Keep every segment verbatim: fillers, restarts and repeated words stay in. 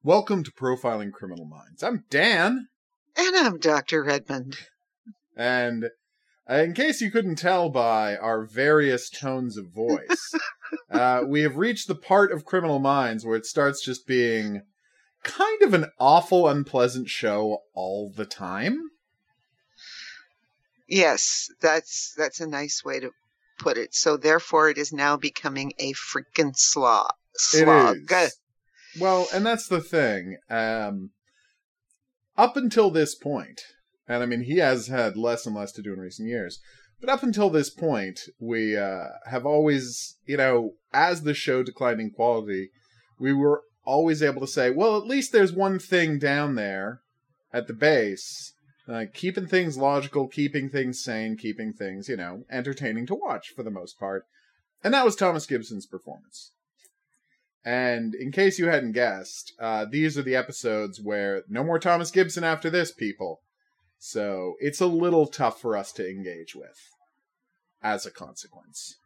Welcome to Profiling Criminal Minds. I'm Dan. And I'm Doctor Redmond. And uh, in case you couldn't tell by our various tones of voice, uh, we have reached the part of Criminal Minds where it starts just being kind of an awful, unpleasant show all the time. Yes, that's that's a nice way to put it. So therefore it is now becoming a freaking slog. slog. It is. Well, and that's the thing. Um, up until this point, and I mean, he has had less and less to do in recent years, but up until this point, we uh, have always, you know, as the show declined in quality, we were always able to say, well, at least there's one thing down there at the base, uh, keeping things logical, keeping things sane, keeping things, you know, entertaining to watch for the most part. And that was Thomas Gibson's performance. And in case you hadn't guessed, uh, these are the episodes where no more Thomas Gibson after this, people. So it's a little tough for us to engage with as a consequence.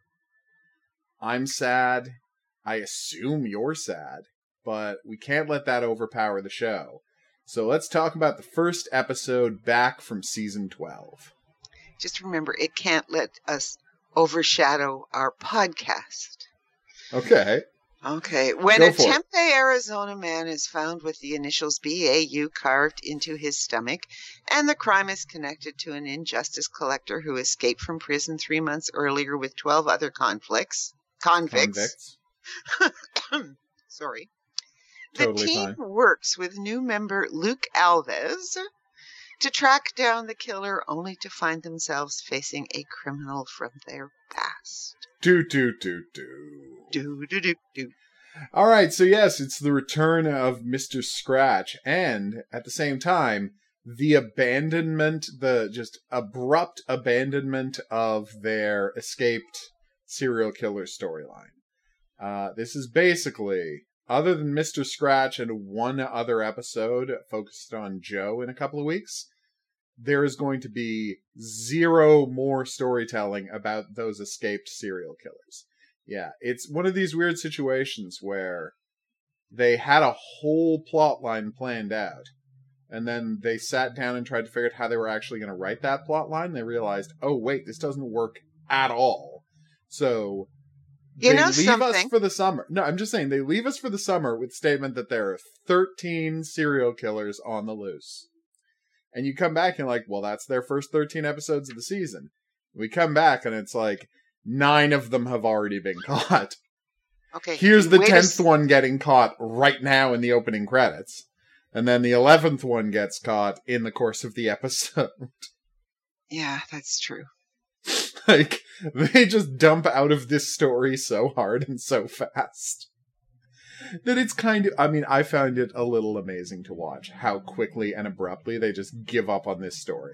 I'm sad. I assume you're sad, but we can't let that overpower the show. So let's talk about the first episode back from season twelve. Just remember, it can't let us overshadow our podcast. Okay. Okay. When Go a for it. Tempe, Arizona man is found with the initials B A U carved into his stomach, and the crime is connected to an injustice collector who escaped from prison three months earlier with twelve other conflicts, convicts. Convicts. Sorry. Totally the team fine. works with new member Luke Alves to track down the killer, only to find themselves facing a criminal from their past. Do, do, do, do. Do, do, do, do. All right, so yes, it's the return of Mister Scratch, and at the same time, the abandonment, the just abrupt abandonment of their escaped serial killer storyline. Uh, this is basically, other than Mister Scratch and one other episode focused on Joe in a couple of weeks, there is going to be zero more storytelling about those escaped serial killers. Yeah, it's one of these weird situations where they had a whole plot line planned out, and then they sat down and tried to figure out how they were actually going to write that plot line. They realized, oh, wait, this doesn't work at all. So You they know leave something? us for the summer. No, I'm just saying, they leave us for the summer with the statement that there are thirteen serial killers on the loose. And you come back and like, well, that's their first thirteen episodes of the season. We come back and it's like, nine of them have already been caught. Okay. Here's the wait a tenth s- one getting caught right now in the opening credits. And then the eleventh one gets caught in the course of the episode. Yeah, that's true. Like, they just dump out of this story so hard and so fast that it's kind of, I mean, I found it a little amazing to watch how quickly and abruptly they just give up on this story.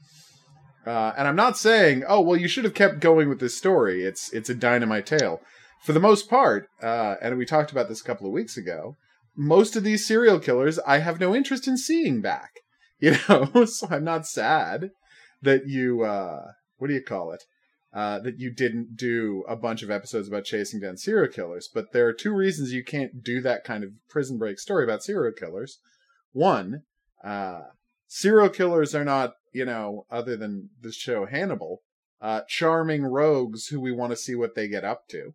Uh, and I'm not saying, oh, well, you should have kept going with this story. It's it's a dynamite tale. For the most part, uh, and we talked about this a couple of weeks ago, most of these serial killers I have no interest in seeing back. You know, so I'm not sad that you, uh, what do you call it? Uh, that you didn't do a bunch of episodes about chasing down serial killers. But there are two reasons you can't do that kind of Prison Break story about serial killers. One, uh, serial killers are not, you know, other than the show Hannibal, uh, charming rogues who we want to see what they get up to.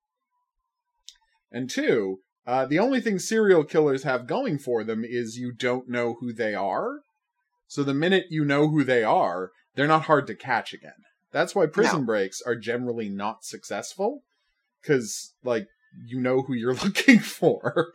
And two, uh, the only thing serial killers have going for them is you don't know who they are. So the minute you know who they are, they're not hard to catch again. That's why prison No. breaks are generally not successful. Because, like, you know who you're looking for.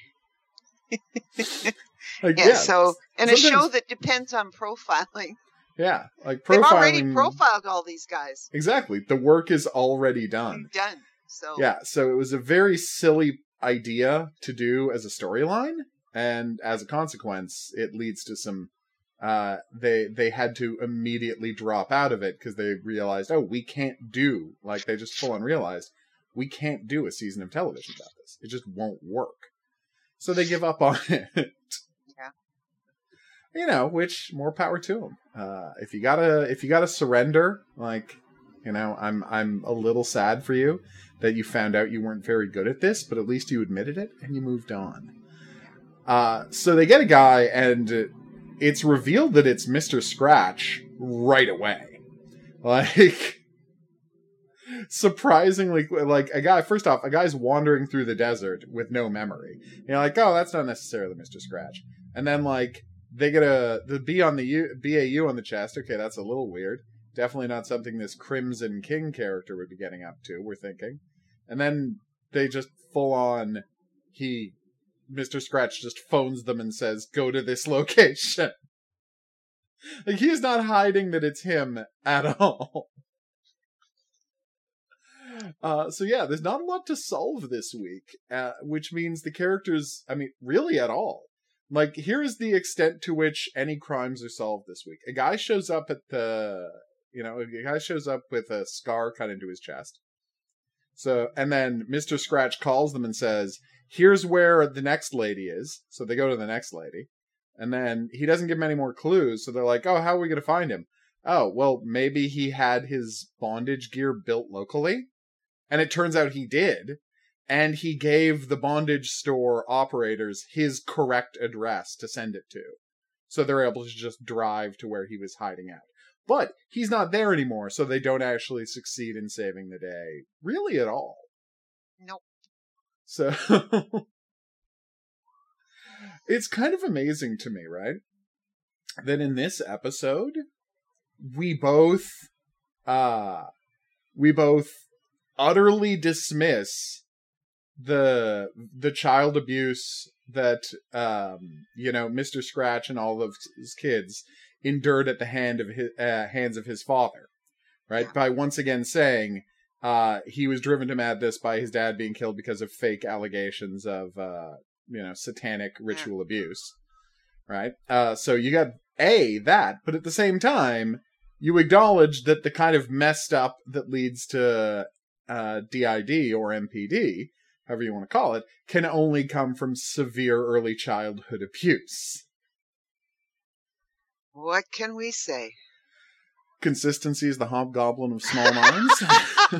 Like, Yeah, yeah, so, and a show sometimes- that depends on profiling. Yeah, like They've profiling. already profiled all these guys. Exactly. The work is already done. Done. So Yeah, so it was a very silly idea to do as a storyline, and as a consequence, it leads to some, uh, they, they had to immediately drop out of it because they realized, oh, we can't do, like they just full on realized, we can't do a season of television about this. It just won't work. So they give up on it. Yeah. You know, which more power to them. Uh, if you gotta, if you gotta surrender, like, you know, I'm, I'm a little sad for you that you found out you weren't very good at this, but at least you admitted it and you moved on. Uh, so they get a guy, and it's revealed that it's Mister Scratch right away. Like, surprisingly, like, a guy, first off, a guy's wandering through the desert with no memory. You're like, oh, that's not necessarily Mister Scratch. And then, like, they get a, the B on the U, B A U on the chest. Okay, that's a little weird. Definitely not something this Crimson King character would be getting up to, we're thinking. And then they just full on, he, Mister Scratch just phones them and says, go to this location. Like, he's not hiding that it's him at all. Uh, so yeah, there's not a lot to solve this week, uh, which means the characters, I mean, really at all. Like, here is the extent to which any crimes are solved this week. A guy shows up at the, you know, a guy shows up with a scar cut into his chest. So, and then Mister Scratch calls them and says, here's where the next lady is. So they go to the next lady. And then he doesn't give them any more clues. So they're like, oh, how are we going to find him? Oh, well, maybe he had his bondage gear built locally. And it turns out he did. And he gave the bondage store operators his correct address to send it to. So they're able to just drive to where he was hiding at. But he's not there anymore, so they don't actually succeed in saving the day. Really at all. Nope. So, it's kind of amazing to me, right? That in this episode, we both, uh, we both utterly dismiss the the child abuse that um you know Mister Scratch and all of his kids endured at the hand of his uh, hands of his father, right? By once again saying uh he was driven to madness by his dad being killed because of fake allegations of uh you know satanic ritual abuse, right? Uh so you got a that, but at the same time you acknowledge that the kind of messed up that leads to uh D I D or M P D, however you want to call it, can only come from severe early childhood abuse. What can we say? Consistency is the hobgoblin of small minds. is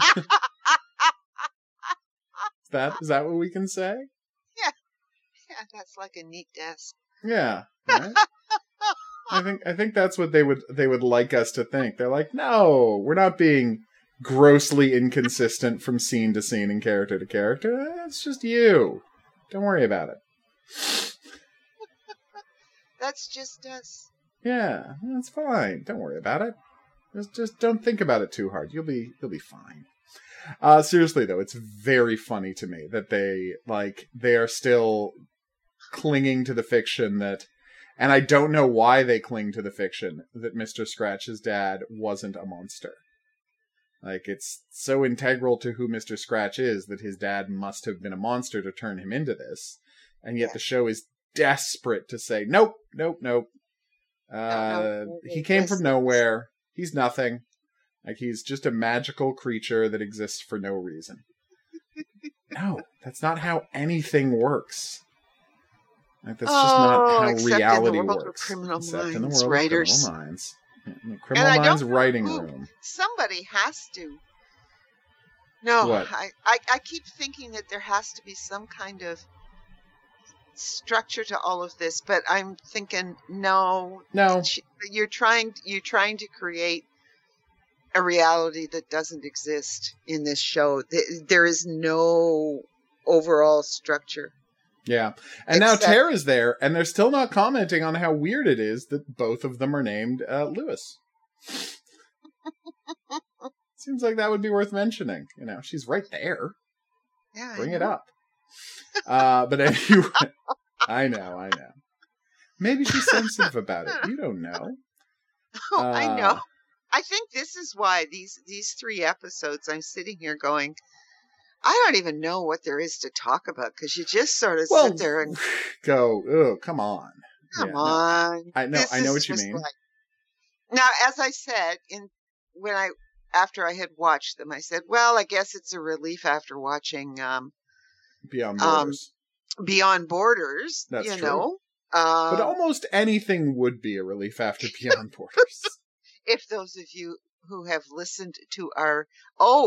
that is that what we can say? Yeah, yeah, that's like a neat desk. Yeah, right? I think I think that's what they would they would like us to think. They're like, no, we're not being grossly inconsistent from scene to scene and character to character. It's just you. Don't worry about it. That's just us. Yeah, that's fine. Don't worry about it. Just just don't think about it too hard. You'll be you'll be fine. Uh seriously though, it's very funny to me that they like they are still clinging to the fiction that, and I don't know why they cling to the fiction that Mister Scratch's dad wasn't a monster. Like, it's so integral to who Mister Scratch is that his dad must have been a monster to turn him into this. And yet yeah. the show is desperate to say, nope, nope, nope. Uh, no, no, he came from nowhere. He's nothing. Like, he's just a magical creature that exists for no reason. No, that's not how anything works. Like, that's just oh, not how except reality in the world works. Of criminal except minds, in the world writers. of criminal minds. In the criminal minds writing who, room. Somebody has to. No, what? I, I, I keep thinking that there has to be some kind of structure to all of this, but I'm thinking, no, no, you're trying, you're trying to create a reality that doesn't exist in this show. There is no overall structure. Yeah. And Except- now Tara's there, and they're still not commenting on how weird it is that both of them are named uh, Lewis. Seems like that would be worth mentioning. You know, she's right there. Yeah, Bring it up. Uh, but anyway, I know, I know. Maybe she's sensitive about it. You don't know. Oh, uh, I know. I think this is why these these three episodes, I'm sitting here going, I don't even know what there is to talk about, because you just sort of well, sit there and go, oh, come on. Come yeah, on. No, I know, this I know what you just mean. Like, now, as I said, in when I after I had watched them, I said, well, I guess it's a relief after watching um, Beyond Borders. Um, Beyond Borders, That's you true. know. Um, but almost anything would be a relief after Beyond Borders. If those of you who have listened to our, oh,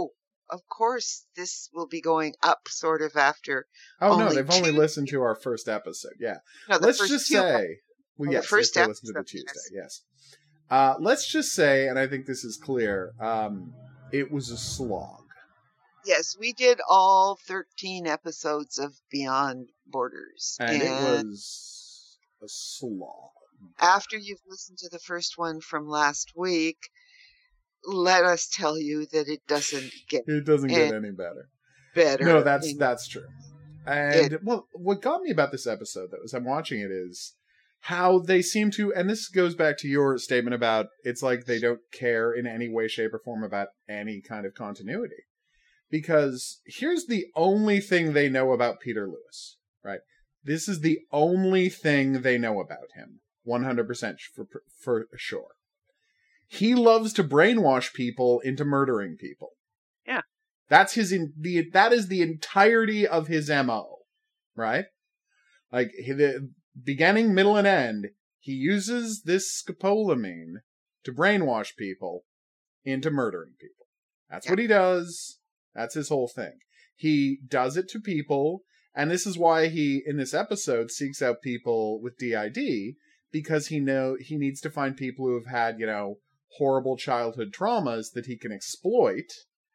of course, this will be going up sort of after. Oh, only no, they've only two- listened to our first episode. Yeah. No, the Let's first just two- say, well, the yes, first if they listen to the episode, Tuesday, yes. Uh, let's just say, and I think this is clear, um, it was a slog. Yes, we did all thirteen episodes of Beyond Borders. And, it was a slog. After you've listened to the first one from last week, let us tell you that it doesn't get It doesn't get Eh, any better. better. No, that's in- that's true. And well, what got me about this episode, though, as I'm watching it, is how they seem to, and this goes back to your statement about it's like they don't care in any way, shape, or form about any kind of continuity. Because here's the only thing they know about Peter Lewis, right? This is the only thing they know about him, one hundred percent for for sure. He loves to brainwash people into murdering people. Yeah. That's his in the that is the entirety of his M O, right? Like the beginning, middle, and end, he uses this scopolamine to brainwash people into murdering people. That's Yeah. what he does. That's his whole thing. He does it to people, and this is why he, in this episode, seeks out people with D I D, because he know he needs to find people who have had, you know, horrible childhood traumas that he can exploit.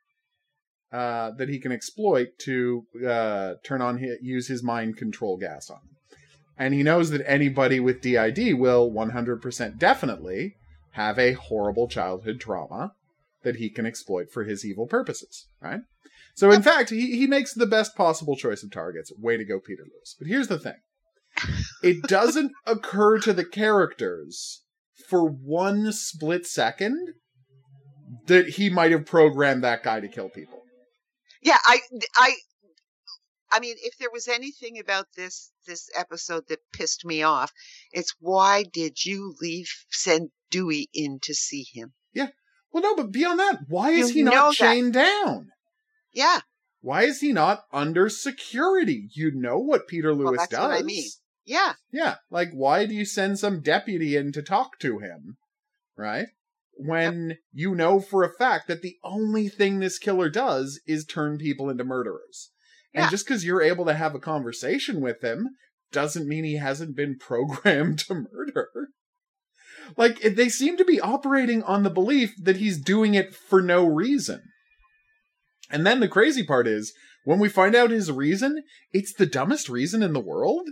Uh, that he can exploit to uh, turn on his, use his mind control gas on. And he knows that anybody with D I D will one hundred percent definitely have a horrible childhood trauma that he can exploit for his evil purposes, right? So in fact, he, he makes the best possible choice of targets. Way to go, Peter Lewis. But here's the thing. It doesn't occur to the characters for one split second that he might have programmed that guy to kill people. Yeah, I, I, I mean, if there was anything about this this episode that pissed me off, it's why did you leave send Dewey in to see him? Well, no, but beyond that, why is You he know not that- chained down? Yeah, Why is he not under security? You know what Peter Lewis that's does. what I mean. yeah, Yeah, like, why do you send some deputy in to talk to him, right? When you know for a fact that the only thing this killer does is turn people into murderers. And Yeah. just because you're able to have a conversation with him doesn't mean he hasn't been programmed to murder. Like, they seem to be operating on the belief that he's doing it for no reason. And then the crazy part is, when we find out his reason, it's the dumbest reason in the world.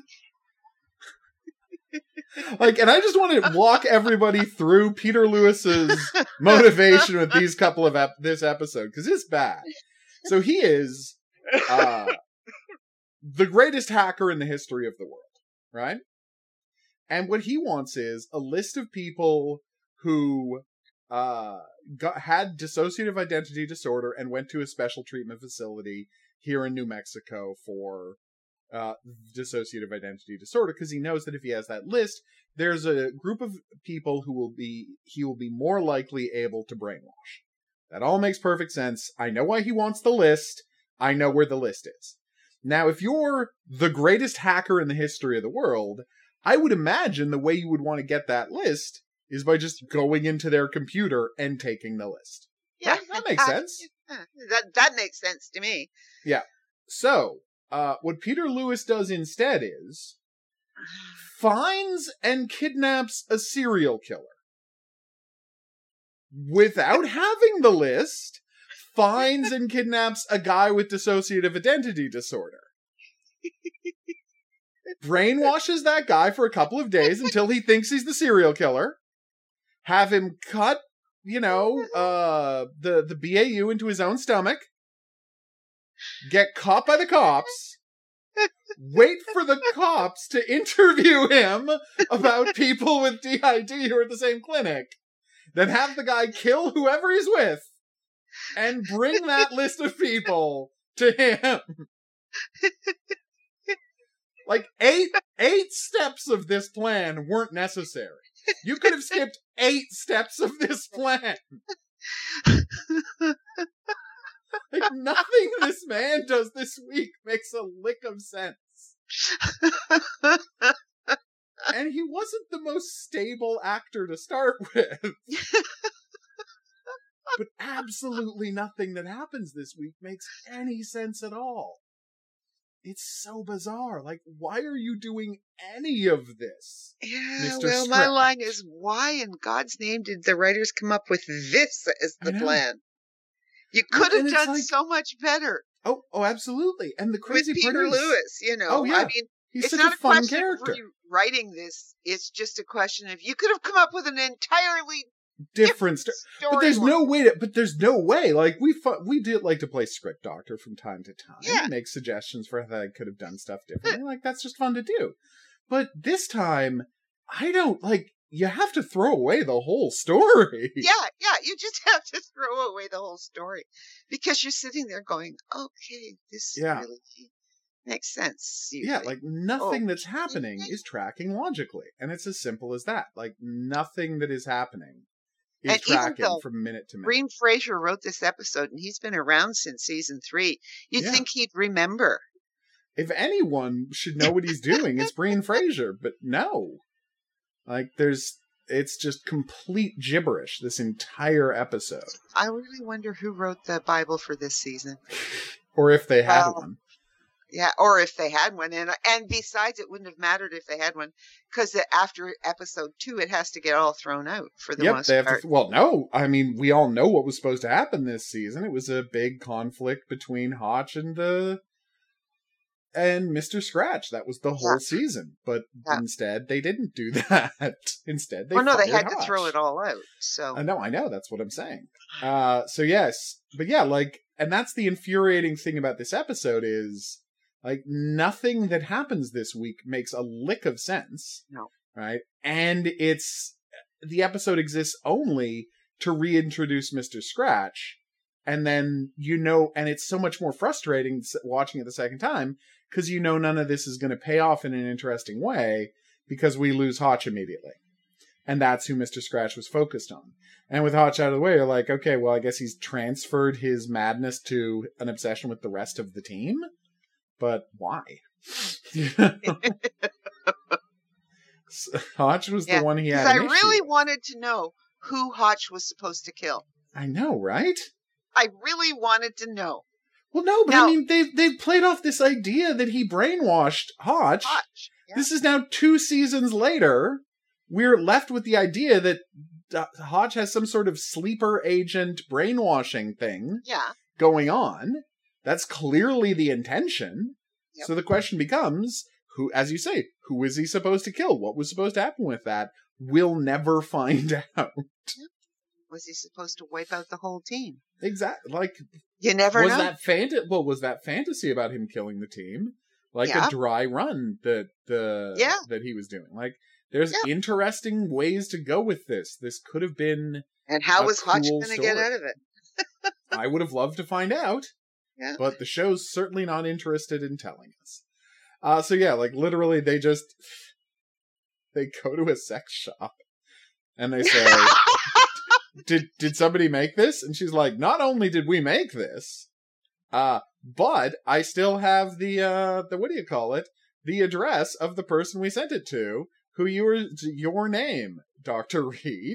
Like, and I just want to walk everybody through Peter Lewis's motivation with these couple of ep- this episode, because it's bad. So he is uh, the greatest hacker in the history of the world, right? And what he wants is a list of people who uh, got, had dissociative identity disorder and went to a special treatment facility here in New Mexico for uh, dissociative identity disorder, because he knows that if he has that list, there's a group of people who will be he will be more likely able to brainwash. That all makes perfect sense. I know why he wants the list. I know where the list is. Now, if you're the greatest hacker in the history of the world, I would imagine the way you would want to get that list is by just going into their computer and taking the list. yeah, Right? That makes sense. That that makes sense to me. So, uh, what Peter Lewis does instead is finds and kidnaps a serial killer. Without having the list, finds and kidnaps a guy with dissociative identity disorder. Brainwashes that guy for a couple of days until he thinks he's the serial killer. Have him cut, you know, uh, the, the B A U into his own stomach. Get caught by the cops. Wait for the cops to interview him about people with D I D who are at the same clinic. Then have the guy kill whoever he's with. And bring that list of people to him. Like, eight eight steps of this plan weren't necessary. You could have skipped eight steps of this plan. Like, nothing this man does this week makes a lick of sense. And he wasn't the most stable actor to start with. But absolutely nothing that happens this week makes any sense at all. It's so bizarre. Like, why are you doing any of this? Yeah, Mister well, my Scratch? line is, why in God's name did the writers come up with this as the I know. plan? You Well, could have and it's done like- so much better Oh, oh, absolutely. And the crazy with part Peter is, Lewis, you know. Oh, yeah. I mean, he's it's such not a a fun question character. of rewriting this. It's just a question of you could have come up with an entirely Different story. story. But there's no way to, but there's no way. Like, we fu- we do like to play script doctor from time to time. Yeah. Make suggestions for how I could have done stuff differently. Like, that's just fun to do. But this time, I don't, like, you have to throw away the whole story. Yeah, yeah, you just have to throw away the whole story because you're sitting there going, okay, this Yeah. really makes sense. You Yeah, think. like, nothing Oh, that's happening okay. is tracking logically. And it's as simple as that. Like, nothing that is happening is And even tracking though from minute to minute. Green Fraser wrote this episode and he's been around since season three, you'd Yeah. think he'd remember. If anyone should know what he's doing, it's Breen Fraser. But no. Like, there's, it's just complete gibberish, this entire episode. I really wonder who wrote the Bible for this season. Or if they had Well, one. Yeah, or if they had one. And, and besides, it wouldn't have mattered if they had one because after episode two, it has to get all thrown out for the Yep, most they have part. to, well, no, I mean, we all know what was supposed to happen this season. It was a big conflict between Hotch and, uh, and Mister Scratch. That was the whole Yeah. season. But Yeah. instead, they didn't do that. Instead, they Well, no, they fired had to throw Hotch. it all out. So I know, I know. That's what I'm saying. Uh, so yes, but yeah, like, and that's the infuriating thing about this episode is, like, nothing that happens this week makes a lick of sense. No. Right? And it's, the episode exists only to reintroduce Mister Scratch. And then, you know, and it's so much more frustrating s- watching it the second time, because you know none of this is going to pay off in an interesting way, because we lose Hotch immediately. And that's who Mister Scratch was focused on. And with Hotch out of the way, you're like, okay, well, I guess he's transferred his madness to an obsession with the rest of the team? But why? Hotch was yeah, the one he had because I an issue really with. wanted to know who Hotch was supposed to kill. I know, right? I really wanted to know. Well, no, but Now- I mean, they've, they've played off this idea that he brainwashed Hotch. Hotch. Yeah. This is now two seasons later. We're left with the idea that uh, Hotch has some sort of sleeper agent brainwashing thing yeah. going on. That's clearly the intention. Yep. So the question becomes, who, as you say, who is he supposed to kill? What was supposed to happen with that? We'll never find out. Was he supposed to wipe out the whole team? Exactly. Like, You never was know. that fanta- well, was that fantasy about him killing the team? Like Yeah. a dry run that the Yeah. that he was doing. Like, there's Yeah. interesting ways to go with this. This could have been, And how a was Hotch cool going to get story. out of it? I would have loved to find out. Yeah. But the show's certainly not interested in telling us. Uh, so yeah, like literally they just, they go to a sex shop and they say, did, did somebody make this? And she's like, not only did we make this, uh, but I still have the, uh, the, what do you call it? The address of the person we sent it to, who you were, your name, Doctor Reed.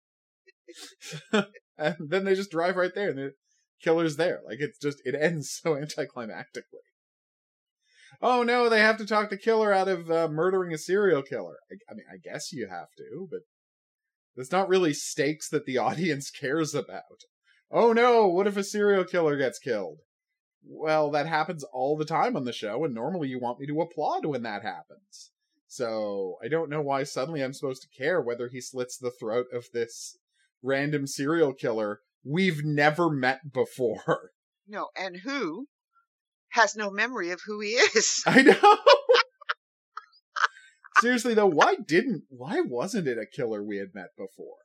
And then they just drive right there and the killer's there. Like, it's just, it ends so anticlimactically. Oh no, they have to talk the killer out of uh, murdering a serial killer. I, I mean, I guess you have to, but that's not really stakes that the audience cares about. Oh no, what if a serial killer gets killed? Well, that happens all the time on the show, and normally you want me to applaud when that happens. So, I don't know why suddenly I'm supposed to care whether he slits the throat of this random serial killer we've never met before. No, and who has no memory of who he is. I know! Seriously though, why didn't, why wasn't it a killer we had met before?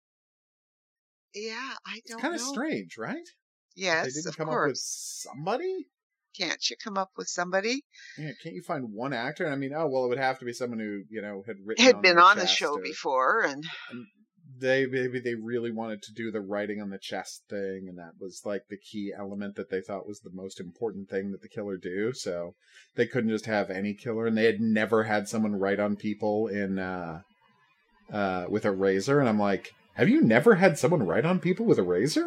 Yeah, I It's don't kind know. of strange, right? Yes, They didn't of come up with course. somebody? Can't you come up with somebody? Yeah, can't you find one actor? I mean, oh, well, it would have to be someone who, you know, had written Had on been the on the chest show or- before, and and they maybe they really wanted to do the writing on the chest thing, and that was like the key element that they thought was the most important thing that the killer do. So they couldn't just have any killer, and they had never had someone write on people in uh, uh, with a razor. And I'm like, have you never had someone write on people with a razor?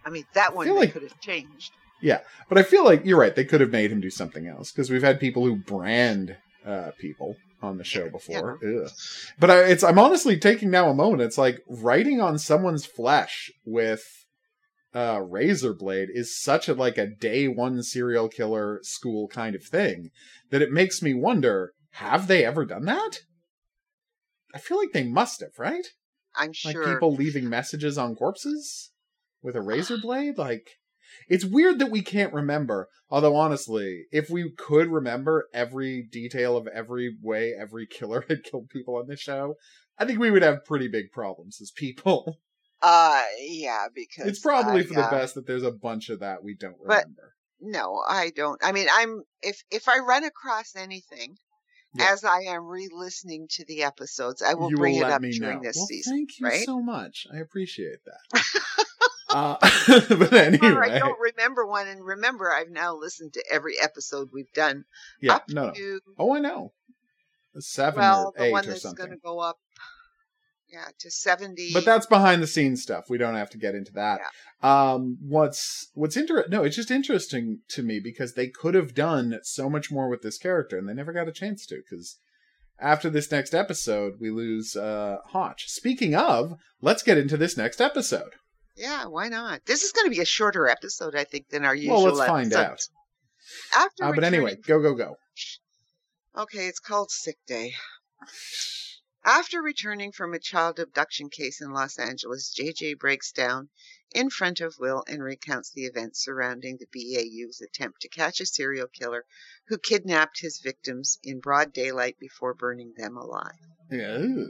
I mean, that I one feel they like- could have changed. Yeah, but I feel like you're right. They could have made him do something else because we've had people who brand uh, people on the show before. Ugh. But I, it's I'm honestly taking now a moment. It's like writing on someone's flesh with uh, razor blade is such a like a day one serial killer school kind of thing that it makes me wonder: have they ever done that? I feel like they must have, right? I'm Like sure. people leaving messages on corpses with a razor blade, like. It's weird that we can't remember, although honestly, if we could remember every detail of every way every killer had killed people on this show, I think we would have pretty big problems as people. Uh, yeah, because It's probably I, for the uh, best that there's a bunch of that we don't But- remember. No, I don't. I mean, I'm if if I run across anything Yeah. as I am re-listening to the episodes, I will you bring will it let up me during know. this Well, season. thank you right? so much. I appreciate that. uh, but anyway, Or I don't remember one, and remember, I've now listened to every episode we've done. yeah, up no, no. to, Oh, I know. Seven well, or the eight one or that's something. going to go up, yeah, to seventy. But that's behind the scenes stuff. We don't have to get into that. Um, what's what's inter- No, it's just interesting to me because they could have done so much more with this character, and they never got a chance to. Because after this next episode, we lose uh, Hotch. Speaking of, let's get into this next episode. Yeah, why not? This is going to be a shorter episode, I think, than our usual. Well, let's find out. episodes. After Uh, but anyway, returning- go go go. Okay, it's called Sick Day. After returning from a child abduction case in Los Angeles, J J breaks down in front of Will and recounts the events surrounding the B A U's attempt to catch a serial killer who kidnapped his victims in broad daylight before burning them alive. Ew.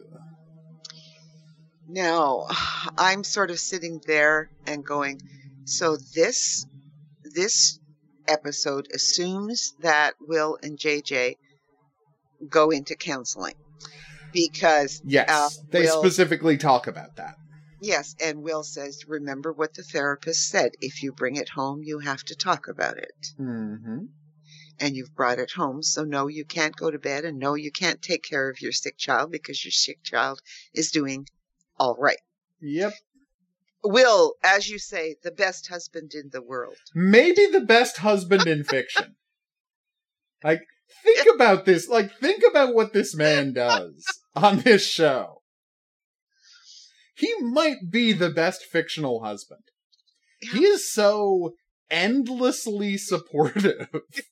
Now, I'm sort of sitting there and going, so this this episode assumes that Will and J J go into counseling because Yes, uh, they Will, specifically talk about that. yes, and Will says, remember what the therapist said. If you bring it home, you have to talk about it. Mm-hmm. And you've brought it home, so no, you can't go to bed, and no, you can't take care of your sick child because your sick child is doing all right. Yep. Will, as you say, the best husband in the world. Maybe the best husband in fiction. Like, think about this. Like, think about what this man does on this show. He might be the best fictional husband. He is so endlessly supportive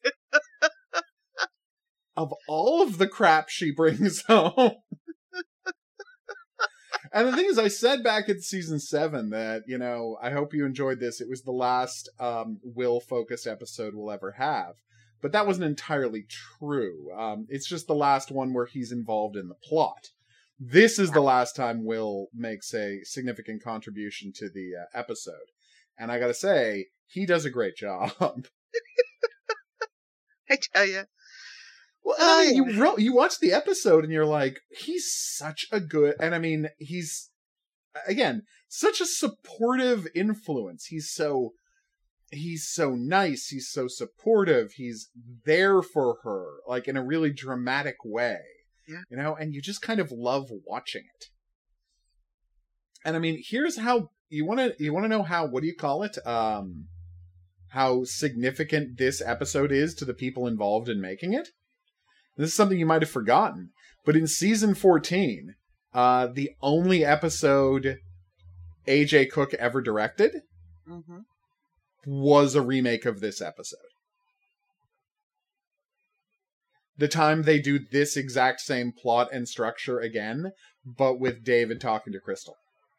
of all of the crap she brings home. And the thing is, I said back in season seven that, you know, I hope you enjoyed this. It was the last um, Will-focused episode we'll ever have. But that wasn't entirely true. Um, it's just the last one where he's involved in the plot. This is the last time Will makes a significant contribution to the uh, episode. And I gotta say, he does a great job. I tell you. Well, and I mean, you wrote, you watch the episode and you're like, he's such a good, and I mean, he's, again, such a supportive influence. He's so, he's so nice. He's so supportive. He's there for her, like in a really dramatic way, yeah. you know, and you just kind of love watching it. And I mean, here's how you want to, you want to know how, what do you call it? Um, how significant this episode is to the people involved in making it. This is something you might have forgotten, but in season fourteen, uh, the only episode A J Cook ever directed mm-hmm. was a remake of this episode. The time they do this exact same plot and structure again, but with David talking to Crystal.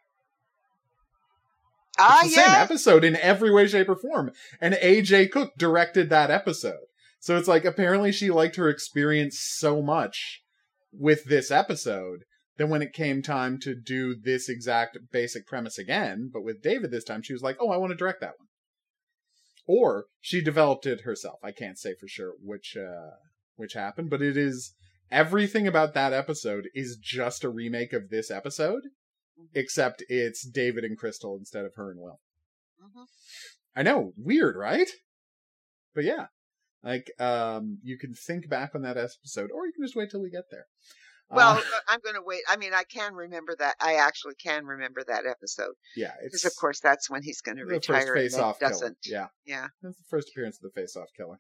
Ah, it's the yeah. same episode in every way, shape, or form. And A J Cook directed that episode. So it's like, apparently she liked her experience so much with this episode that when it came time to do this exact basic premise again, but with David this time, she was like, oh, I want to direct that one. Or she developed it herself. I can't say for sure which, uh, which happened, but it is, everything about that episode is just a remake of this episode, except it's David and Crystal instead of her and Will. Mm-hmm. I know, weird, right? But yeah. Like, um, you can think back on that episode, or you can just wait till we get there. Well, Uh, uh, I'm going to wait. I mean, I can remember that. I actually can remember that episode yeah, because, of it's course, that's when he's going to the first retire and then face-off killer. doesn't. Yeah, Yeah. that's the first appearance of the face-off killer.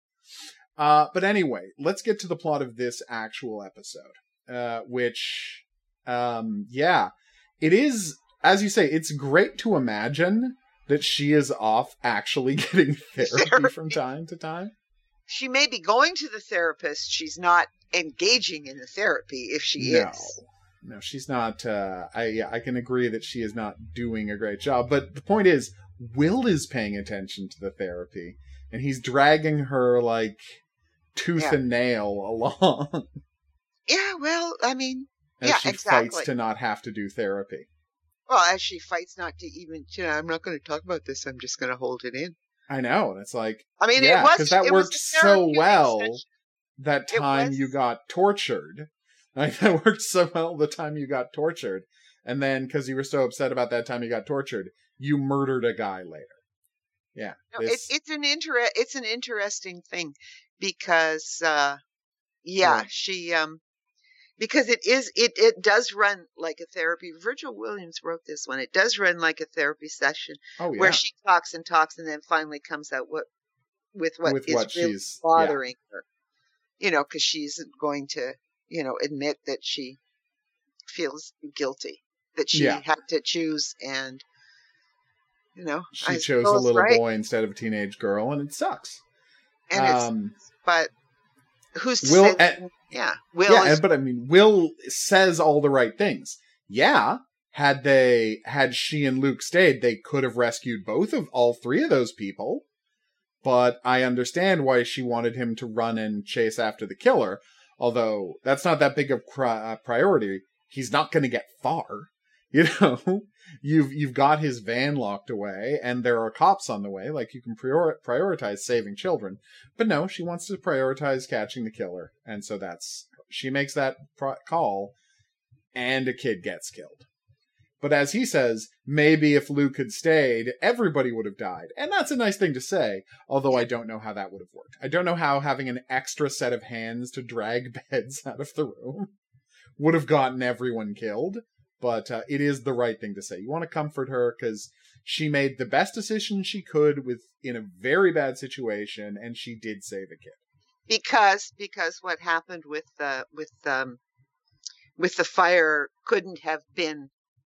Uh, but anyway, let's get to the plot of this actual episode, uh, which, um, yeah, it is, as you say, it's great to imagine that she is off actually getting therapy, therapy. from time to time. She may be going to the therapist. She's not engaging in the therapy if she no. is. No, she's not. Uh, I yeah, I can agree that she is not doing a great job. But the point is, Will is paying attention to the therapy, and he's dragging her like tooth yeah. and nail along. Yeah, well, I mean, as yeah, she exactly. fights to not have to do therapy. Well, as she fights not to even, you know, I'm not going to talk about this. I'm just going to hold it in. I know, and it's like, I mean, yeah, it was because that it worked so well. Extension. That time was... you got tortured, like that worked so well. The time you got tortured, and then because you were so upset about that time you got tortured, you murdered a guy later. Yeah, no, this... it, it's an inter- It's an interesting thing because, uh, yeah, yeah, she um. Because it is, it, it does run like a therapy. Virgil Williams wrote this one. It does run like a therapy session oh, yeah. where she talks and talks and then finally comes out what, with what with is what really she's bothering yeah. her. You know, because she isn't going to, you know, admit that she feels guilty, that she yeah. had to choose and, you know. She I chose a little right. boy instead of a teenage girl, and it sucks. And um, it's, but who's to Will, say that, and, yeah, Will yeah, is, but I mean, Will says all the right things. Yeah, had they, had she and Luke stayed, they could have rescued both of, all three of those people. But I understand why she wanted him to run and chase after the killer. Although, that's not that big of a uh, priority. He's not going to get far. You know? You've you've got his van locked away, and there are cops on the way. Like, you can prior- prioritize saving children. But no, she wants to prioritize catching the killer. And so that's... She makes that pro- call, and a kid gets killed. But as he says, maybe if Luke had stayed, everybody would have died. And that's a nice thing to say, although I don't know how that would have worked. I don't know how having an extra set of hands to drag beds out of the room would have gotten everyone killed. But uh, it is the right thing to say. You want to comfort her because she made the best decision she could with in a very bad situation, and she did save a kid. Because because what happened with the with um with the fire couldn't have been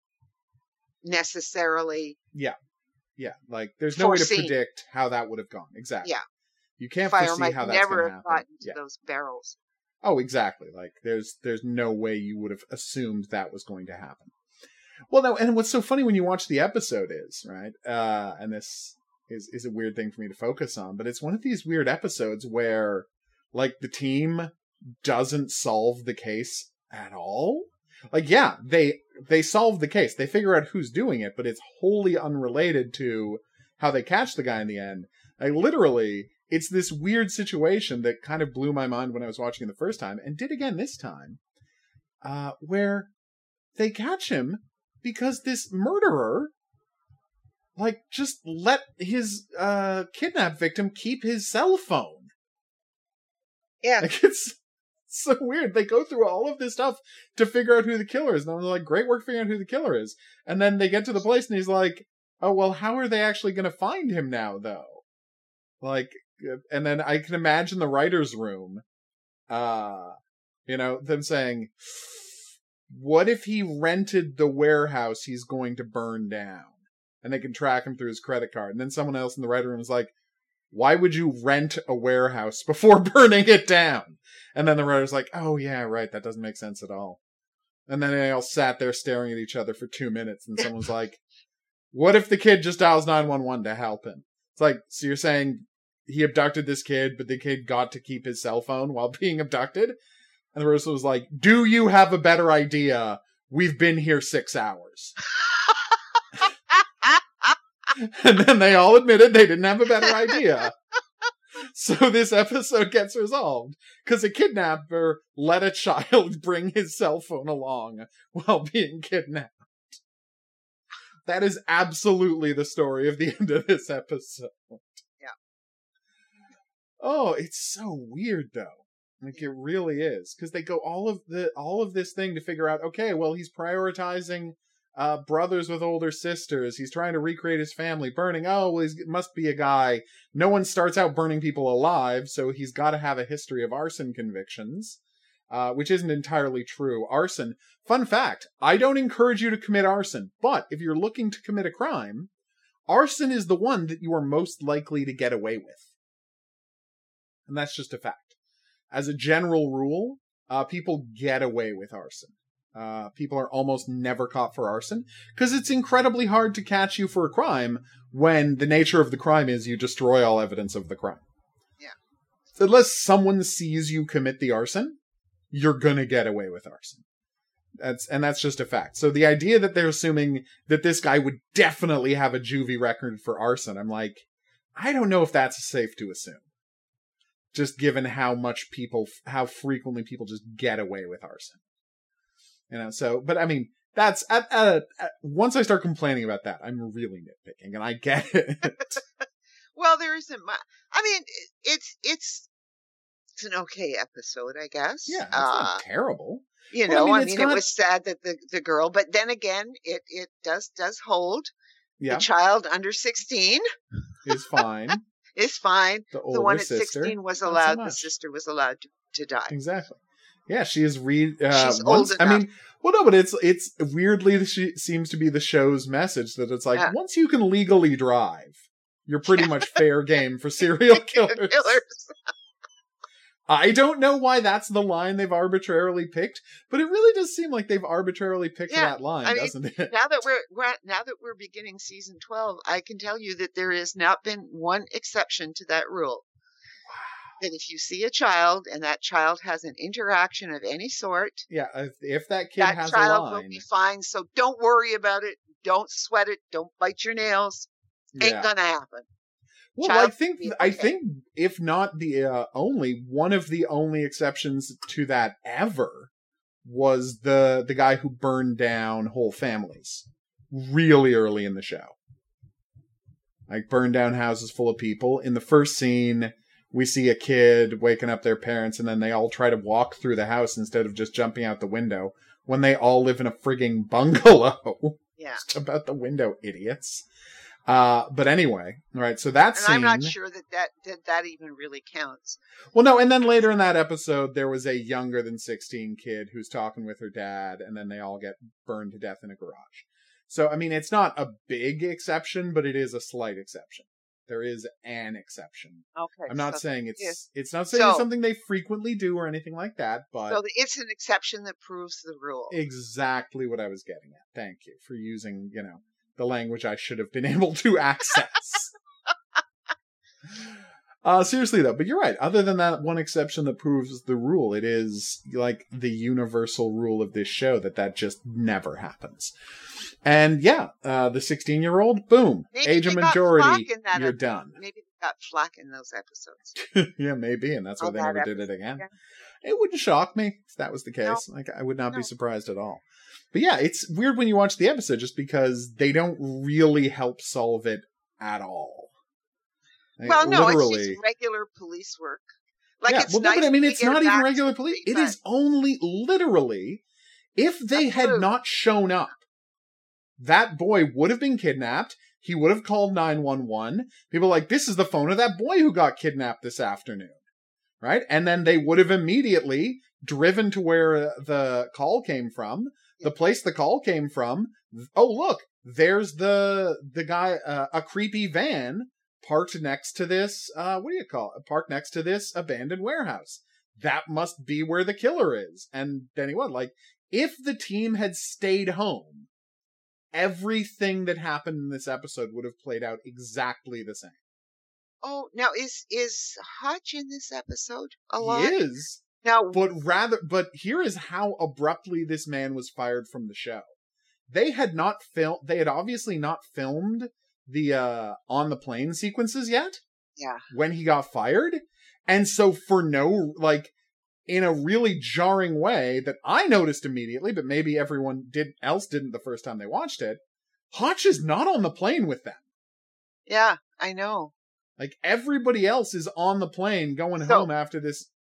necessarily yeah yeah like there's no foreseen. way to predict how that would have gone. Exactly. Yeah, you can't fire foresee might how that's never going to have happen. gotten to yeah. those barrels. Oh, exactly. Like there's there's no way you would have assumed that was going to happen. Well, no, and what's so funny when you watch the episode is right uh and this is is a weird thing for me to focus on, but it's one of these weird episodes where like the team doesn't solve the case at all. Like, yeah, they they solve the case. They figure out who's doing it, but it's wholly unrelated to how they catch the guy in the end. Like, literally, it's this weird situation that kind of blew my mind when I was watching it the first time, and did again this time, uh, where they catch him because this murderer, like, just let his uh, kidnap victim keep his cell phone. Yeah. Like, it's... so weird. They go through all of this stuff to figure out who the killer is. And I'm like, great work figuring out who the killer is. And then they get to the place and he's like, oh, well, how are they actually going to find him now, though? Like, and then I can imagine the writer's room, uh, you know, them saying, what if he rented the warehouse he's going to burn down? And they can track him through his credit card. And then someone else in the writer room is like, why would you rent a warehouse before burning it down? And then the writer's like, oh, yeah, right. That doesn't make sense at all. And then they all sat there staring at each other for two minutes. And someone's like, what if the kid just dials nine one one to help him? It's like, so you're saying he abducted this kid, but the kid got to keep his cell phone while being abducted? And the person was like, do you have a better idea? We've been here six hours. And then they all admitted they didn't have a better idea. So this episode gets resolved because a kidnapper let a child bring his cell phone along while being kidnapped. That is absolutely the story of the end of this episode. Yeah. Oh, it's so weird, though. Like, it really is. Because they go all of the all of this thing to figure out, okay, well, he's prioritizing uh, brothers with older sisters. He's trying to recreate his family. Burning, oh, well, he must be a guy. No one starts out burning people alive, so he's got to have a history of arson convictions. Uh, which isn't entirely true. Arson. Fun fact, I don't encourage you to commit arson, but if you're looking to commit a crime, arson is the one that you are most likely to get away with. And that's just a fact. As a general rule, uh, people get away with arson. Uh, people are almost never caught for arson, because it's incredibly hard to catch you for a crime when the nature of the crime is you destroy all evidence of the crime. Yeah. So unless someone sees you commit the arson, you're gonna get away with arson. That's and that's just a fact. So the idea that they're assuming that this guy would definitely have a juvie record for arson, I'm like, I don't know if that's safe to assume. Just given how much people, how frequently people just get away with arson. You know, so, but I mean, that's, at, at, at, once I start complaining about that, I'm really nitpicking, and I get it. Well, there isn't much. I mean, it's, it's, It's an okay episode, I guess. Yeah, it's uh, not terrible. You well, know, I mean, I mean got... it was sad that the, the girl, but then again, it, it does does hold. Yeah. The child under sixteen is fine. is fine. The older the one at sister, sixteen was allowed. So the sister was allowed to, to die. Exactly. Yeah, she is re. Uh, She's once, old I enough. mean, well, no, but it's it's weirdly she seems to be the show's message that it's like Yeah. once you can legally drive, you're pretty much fair game for serial killers. Killers. I don't know why that's the line they've arbitrarily picked, but it really does seem like they've arbitrarily picked Yeah, that line, I mean, doesn't it? Now that we're, we're now that we're beginning season twelve, I can tell you that there has not been one exception to that rule. Wow. That if you see a child and that child has an interaction of any sort, Yeah, if, if that kid that has child a line, will be fine. So don't worry about it. Don't sweat it. Don't bite your nails. Ain't yeah. gonna happen. Well, Child I think will be I okay. think if not the uh, only one of the only exceptions to that ever was the the guy who burned down whole families really early in the show. Like burned down houses full of people. In the first scene, we see a kid waking up their parents, and then they all try to walk through the house instead of just jumping out the window when they all live in a frigging bungalow. Yeah. Just about the window, idiots. Uh, but anyway, all right, so that And scene... I'm not sure that that, that that even really counts. Well, no, and then later in that episode, there was a younger than sixteen kid who's talking with her dad, and then they all get burned to death in a garage. So, I mean, it's not a big exception, but it is a slight exception. There is an exception. Okay. I'm not so saying it's yes. it's not saying So- it's something they frequently do or anything like that, but So it's an exception that proves the rule. exactly what I was getting at. Thank you for using, you know, the language I should have been able to access. uh, seriously though, but you're right. Other than that one exception that proves the rule, it is like the universal rule of this show that that just never happens. And yeah, uh, the sixteen-year-old, boom, Maybe age of they got majority, flack in that you're episode. done. Maybe they got flack in those episodes. Yeah, maybe, and that's why Oh, they that never did it episode, again. yeah. It wouldn't shock me if that was the No. case. Like, I would not No. be surprised at all. But yeah, it's weird when you watch the episode just because they don't really help solve it at all. Like, Well, no, literally. it's just regular police work. Like yeah, it's well, no, nice but I mean, to it's get not even back regular to police. the It is only literally, if they A had clue. not shown up, that boy would have been kidnapped. He would have called nine one one. People are like, this is the phone of that boy who got kidnapped this afternoon. Right? And then they would have immediately driven to where the call came from. The place the call came from. Oh, look, there's the the guy, uh, a creepy van parked next to this, uh, what do you call it? Parked next to this abandoned warehouse. That must be where the killer is. And then he would, like, if the team had stayed home, everything that happened in this episode would have played out exactly the same. Oh, now is is Hutch in this episode a lot? He is, Now, but rather, but here is how abruptly this man was fired from the show. They had not filmed, they had obviously not filmed the, uh, on the plane sequences yet. yeah, When he got fired. And so for no, like, in a really jarring way that I noticed immediately, but maybe everyone did else didn't the first time they watched it, Hotch is not on the plane with them. yeah, I know. Like, everybody else is on the plane going So- home after this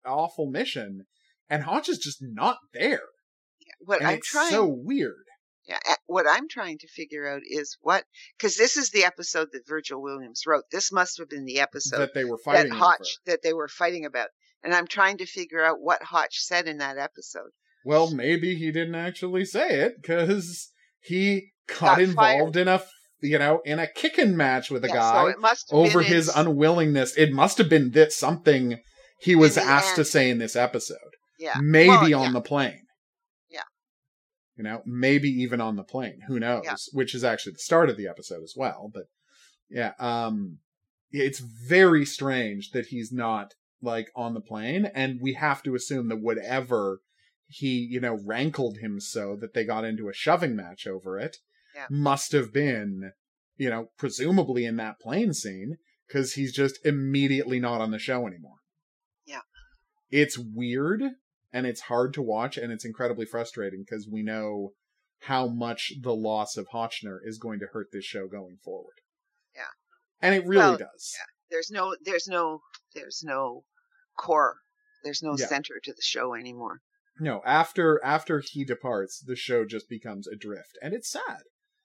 awful mission, and Hotch is just not there. What and I'm it's trying, so weird. yeah, a- what I'm trying to figure out is what, because this is the episode that Virgil Williams wrote. This must have been the episode That they were that fighting over. Hotch that they were fighting about, and I'm trying to figure out what Hotch said in that episode. Well, maybe he didn't actually say it, because he got, Got involved fired. in a, you know, in a kicking match with a Yeah, guy so it must have over been his in- unwillingness. It must have been this something he was In the asked to end. say in this episode. Yeah, Maybe Well, on yeah. the plane. Yeah. You know, maybe even on the plane. Who knows? Yeah. Which is actually the start of the episode as well. But yeah, um, it's very strange that he's not like on the plane, and we have to assume that whatever he, you know, rankled him so that they got into a shoving match over it Yeah. must have been, you know, presumably in that plane scene, because he's just immediately not on the show anymore. Yeah. It's weird, and it's hard to watch, and it's incredibly frustrating because we know how much the loss of Hotchner is going to hurt this show going forward. Yeah. And it really Well, does. yeah. There's no, there's no, there's no core. There's no Yeah. center to the show anymore. No, after after he departs, the show just becomes adrift. And it's sad.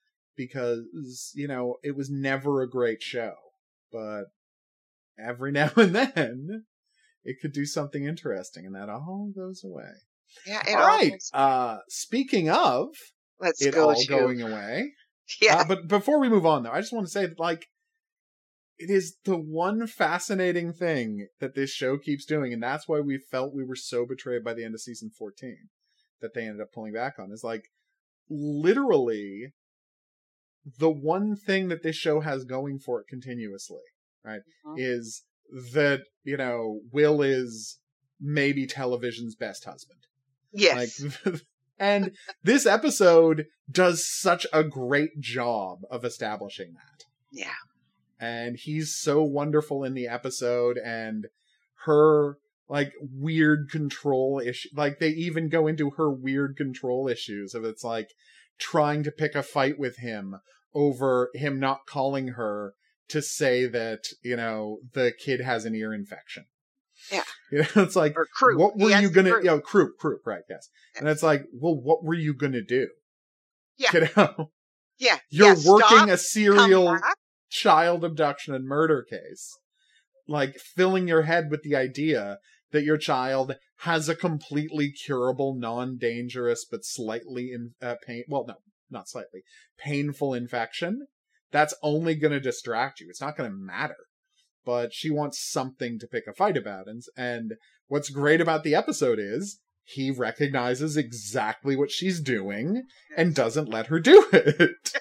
Because, you know, it was never a great show. But every now and then, it could do something interesting, and that all goes away. Yeah. It all all right. goes- Uh, speaking of let's it go all to, going away. yeah. Uh, but before we move on, though, I just want to say that, like, it is the one fascinating thing that this show keeps doing, and that's why we felt we were so betrayed by the end of season fourteen that they ended up pulling back on, is, like, literally the one thing that this show has going for it continuously, right, Mhm. is that, you know, Will is maybe television's best husband. Yes. Like, and this episode does such a great job of establishing that. yeah. And he's so wonderful in the episode, and her, like, weird control issue. Like, they even go into her weird control issues of it's like trying to pick a fight with him over him not calling her to say that, you know, the kid has an ear infection. Yeah. You know, it's like, Or croup. what were He has you the gonna, croup. you know, croup, croup, right, yes. And it's like, well, what were you gonna do? Yeah. You know? Yeah. You're yeah, working stop, a serial come back. child abduction and murder case. Like, filling your head with the idea that your child has a completely curable, non-dangerous, but slightly in, uh, pain, well, no, not slightly, painful infection. That's only going to distract you. It's not going to matter. But she wants something to pick a fight about. And, and what's great about the episode is he recognizes exactly what she's doing and doesn't let her do it.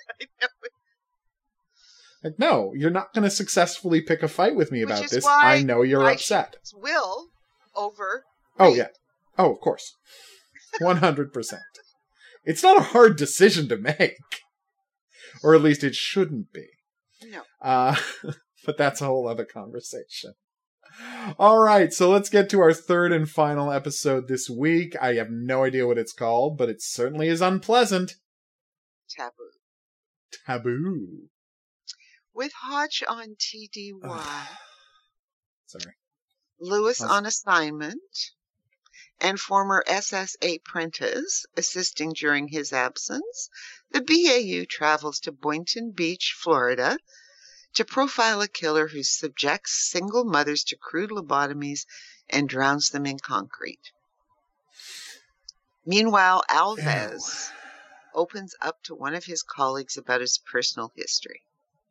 Like, no, you're not going to successfully pick a fight with me Which about is this. why- I know you're why upset. She Will over. Oh, Reed. yeah. Oh, of course. one hundred percent. It's not a hard decision to make. Or at least it shouldn't be. No. Uh, but that's a whole other conversation. All right, so let's get to our third and final episode this week. I have no idea what it's called, but it certainly is unpleasant. Taboo. Taboo. With Hotch on T D Y, Sorry. Lewis Awesome. on assignment, and former S S A Prentice assisting during his absence, the B A U travels to Boynton Beach, Florida, to profile a killer who subjects single mothers to crude lobotomies and drowns them in concrete. Meanwhile, Alves opens up to one of his colleagues about his personal history.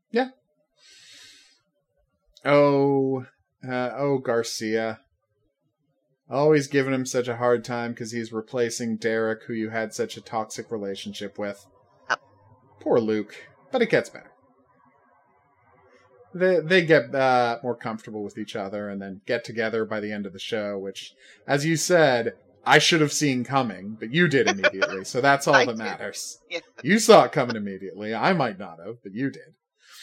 Oh, uh, oh, Garcia. Always giving him such a hard time because he's replacing Derek, who you had such a toxic relationship with. Yep. Poor Luke. But it gets better. They they get uh, more comfortable with each other and then get together by the end of the show, which, as you said, I should have seen coming, but you did immediately, so that's all I that did. matters. Yeah. You saw it coming immediately. I might not have, but you did.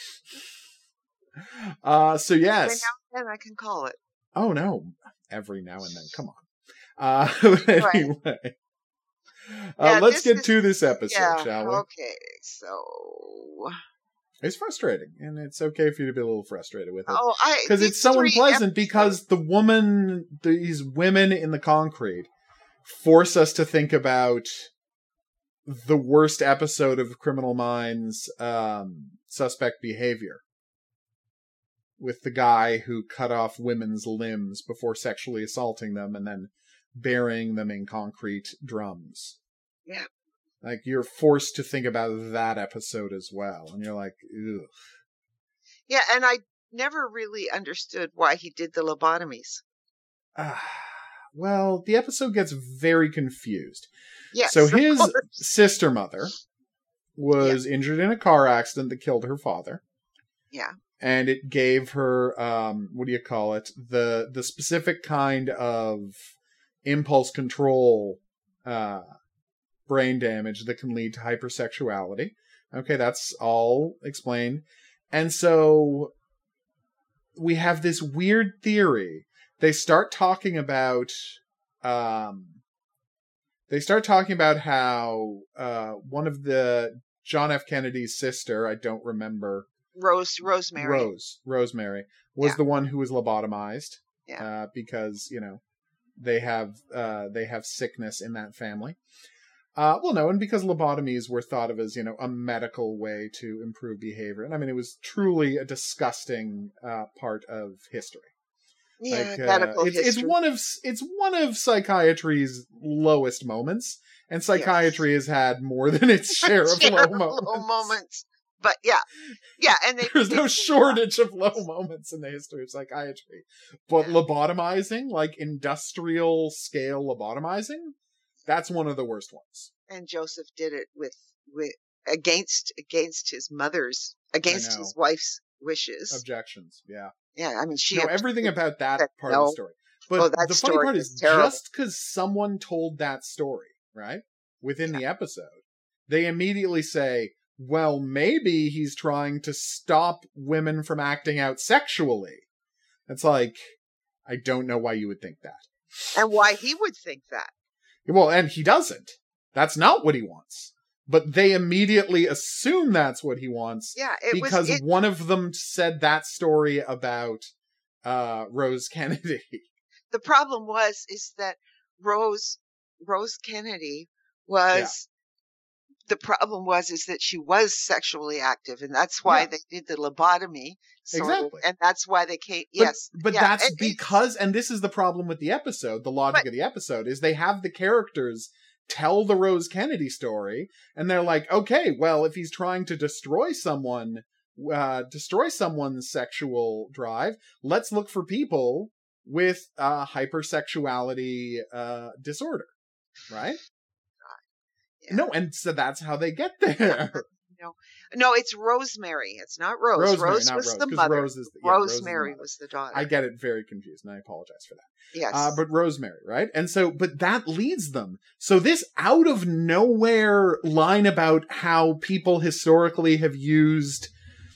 Uh, so yes. Every now and then I can call it. Oh no, every now and then. Come on. Uh, anyway, uh, Yeah, let's this get is- to this episode, Yeah, shall we? okay, so It's frustrating, and it's okay for you to be a little frustrated with it. Oh, I because these it's so three unpleasant. episodes- Because the woman, these women in the concrete, force us to think about the worst episode of Criminal Minds' um, suspect behavior, with the guy who cut off women's limbs before sexually assaulting them and then burying them in concrete drums. Yeah. Like, you're forced to think about that episode as well. And you're like, ugh. Yeah, and I never really understood why he did the lobotomies. Ah, well, the episode gets very confused. Yes, so of his course. sister mother was injured in a car accident that killed her father. Yeah. And it gave her, um, what do you call it? The the specific kind of impulse control uh, brain damage that can lead to hypersexuality. Okay, that's all explained. And so we have this weird theory. They start talking about, um, they start talking about how uh, one of the John F. Kennedy's sister, I don't remember. Rose, Rosemary. Rose, Rosemary, was Yeah. the one who was lobotomized. Yeah. Uh, because, you know, they have uh, they have sickness in that family. Uh, well, no, and because lobotomies were thought of as, you know, a medical way to improve behavior. And I mean, it was truly a disgusting uh, part of history. Yeah, Like, uh, medical it's, history. it's one of it's one of psychiatry's lowest moments, and psychiatry has had more than its share of Share low of moments. low moments. But yeah, yeah, and they, There's they no did shortage of low moments in the history of psychiatry. But Yeah. lobotomizing, like industrial scale lobotomizing, that's one of the worst ones. and Joseph did it with with against against his mother's against know. his wife's wishes. Objections, yeah. Yeah, I mean she No, everything about that said part of no. the story. But Oh, that the funny story part was is, terrible. just because someone told that story, right, within the episode, they immediately say, well, maybe he's trying to stop women from acting out sexually. It's like, I don't know why you would think that. and why he would think that. Well, and he doesn't. That's not what he wants. But they immediately assume that's what he wants. Yeah, it because was it, one of them said that story about uh, Rose Kennedy. the problem was is that Rose Rose Kennedy was the problem was is that she was sexually active, and that's why Yeah. they did the lobotomy. Sort of, Exactly. and that's why they came. But, Yes, but yeah, that's and it's- because, and this is the problem with the episode, the logic But- of the episode, is they have the characters tell the Rose Kennedy story, and they're like, okay, well, if he's trying to destroy someone, uh, destroy someone's sexual drive, let's look for people with uh, hypersexuality uh, disorder, right? Yeah. No, and so that's how they get there. No, it's Rosemary. It's not Rose. Rosemary, Rose not was Rose, the 'cause mother. Rose is the- yeah, Rose is the Rosemary mother. was the daughter. I get it very confused, and I apologize for that. yes. Uh, but Rosemary, right? And so, but that leads them. So this out of nowhere line about how people historically have used,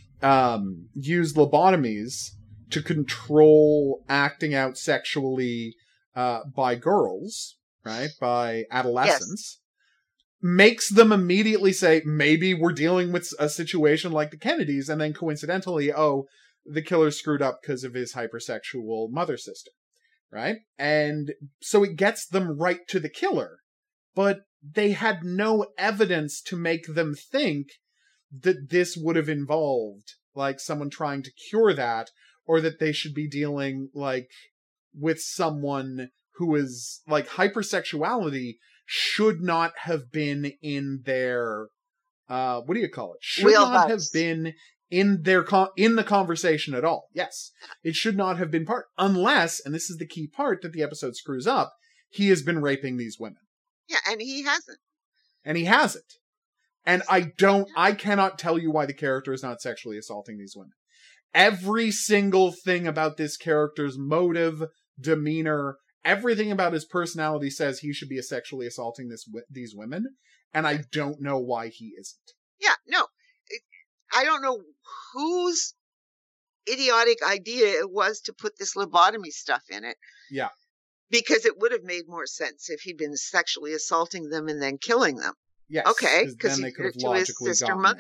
um, used lobotomies to control acting out sexually, uh, by girls, right? By adolescents. Makes them immediately say, maybe we're dealing with a situation like the Kennedys, and then coincidentally, oh, the killer screwed up because of his hypersexual mother sister. Right? And so it gets them right to the killer. But they had no evidence to make them think that this would have involved, like, someone trying to cure that, or that they should be dealing, like, with someone who is, like, hypersexuality should not have been in their, uh, what do you call it? Should not have Wheelhouse. been in their con- in the conversation at all. Yes, it should not have been part, unless, and this is the key part that the episode screws up, he has been raping these women, Yeah, and he hasn't. and he hasn't. And I don't, I cannot tell you why the character is not sexually assaulting these women. Every single thing about this character's motive, demeanor, everything about his personality says he should be sexually assaulting this these women, and I don't know why he isn't. Yeah, no. It, I don't know whose idiotic idea it was to put this lobotomy stuff in it. Yeah. Because it would have made more sense if he'd been sexually assaulting them and then killing them. Yes. Okay, because then he they did could have it to his logically sister gotten mother.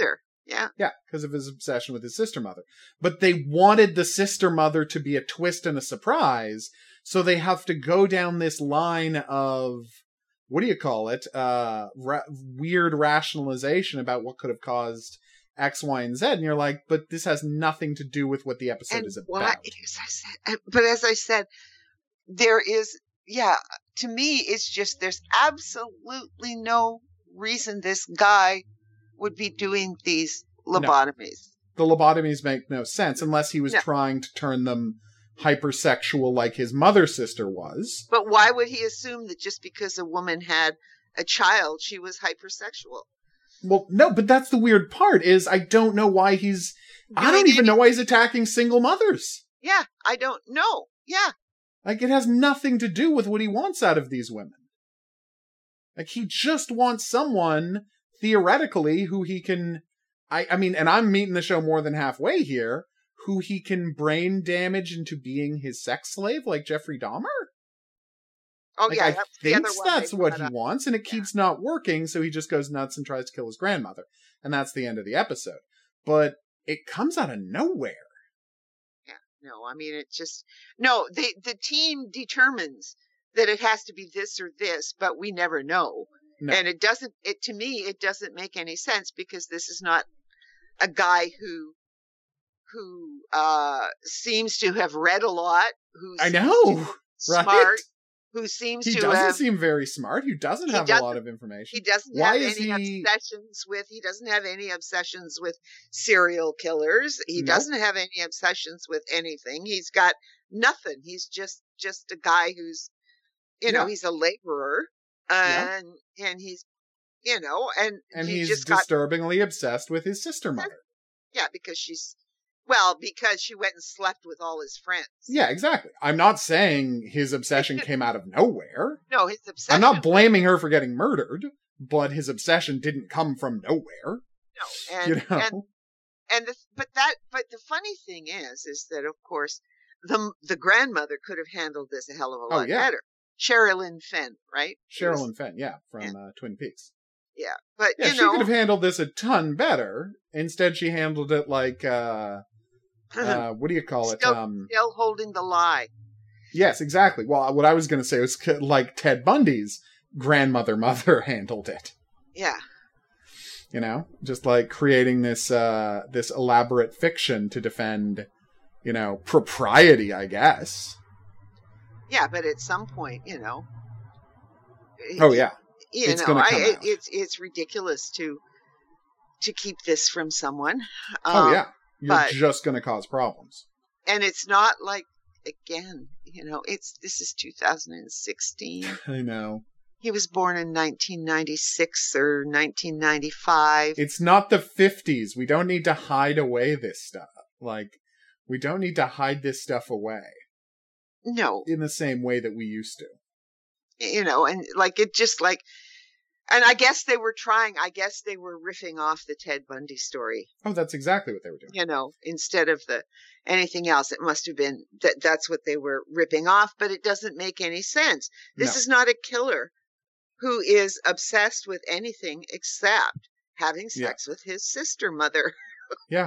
Yeah. Yeah, because of his obsession with his sister mother. But they wanted the sister mother to be a twist and a surprise, so they have to go down this line of, what do you call it? Uh, ra- weird rationalization about what could have caused X, Y, and Z. And you're like, but this has nothing to do with what the episode And is about. why, as I said, but as I said, there is, yeah, to me, it's just, there's absolutely no reason this guy would be doing these lobotomies. No. The lobotomies make no sense unless he was no. trying to turn them hypersexual like his mother's sister was. But why would he assume that just because a woman had a child, she was hypersexual? Well, no, but that's the weird part, is I don't know why he's... Doing I don't even any- know why he's attacking single mothers. Yeah, I don't know. Yeah. Like, it has nothing to do with what he wants out of these women. Like, he just wants someone, theoretically, who he can... I, I mean, and I'm meeting the show more than halfway here, who he can brain damage into being his sex slave, like Jeffrey Dahmer? Oh, like, yeah. I That's think that's what he up. wants, and it yeah. keeps not working, so he just goes nuts and tries to kill his grandmother. And that's the end of the episode. But it comes out of nowhere. Yeah, no, I mean, it just... No, they, the team determines that it has to be this or this, but we never know. No. And it doesn't, it to me, it doesn't make any sense, because this is not a guy who who uh, seems to have read a lot, who's I know, smart, right? who seems he to doesn't have, seem very smart. He doesn't he have doesn't, a lot of information. He doesn't Why have is any he... obsessions with. He doesn't have any obsessions with serial killers. He nope. doesn't have any obsessions with anything. He's got nothing. He's just just a guy who's, you know, yeah. he's a laborer, and yeah. and he's, you know, and and he he's just disturbingly got, obsessed with his sister mother. Yeah, because she's. Well, because she went and slept with all his friends. Yeah, exactly. I'm not saying his obsession came out of nowhere. No, his obsession... I'm not blaming her for getting murdered, but his obsession didn't come from nowhere. No, and... You know? And, and the, but that, but the funny thing is, is that, of course, the the grandmother could have handled this a hell of a lot oh, yeah. better. Sherilyn Fenn, right? Sherilyn was, Fenn, yeah, from yeah. Uh, Twin Peaks. Yeah, but, yeah, you she know... could have handled this a ton better. Instead, she handled it like... Uh, Uh, what do you call still, it? Um, still holding the lie. Yes, exactly. Well, what I was going to say was like Ted Bundy's grandmother mother handled it. Yeah. You know, just like creating this uh, this elaborate fiction to defend, you know, propriety, I guess. Yeah, but at some point, you know. Oh yeah, you it's know, I, it's it's ridiculous to to keep this from someone. Um, oh yeah. You're but, just going to cause problems. And it's not like, again, you know, it's this is two thousand sixteen. I know. He was born in nineteen ninety-six or nineteen ninety-five. It's not the fifties. We don't need to hide away this stuff. Like, we don't need to hide this stuff away. No. In the same way that we used to. You know, and like, it just like, and I guess they were trying, I guess they were riffing off the Ted Bundy story. Oh, that's exactly what they were doing. You know, instead of the anything else, it must have been that that's what they were ripping off, but it doesn't make any sense. This no. is not a killer who is obsessed with anything except having sex yeah. with his sister mother. Yeah.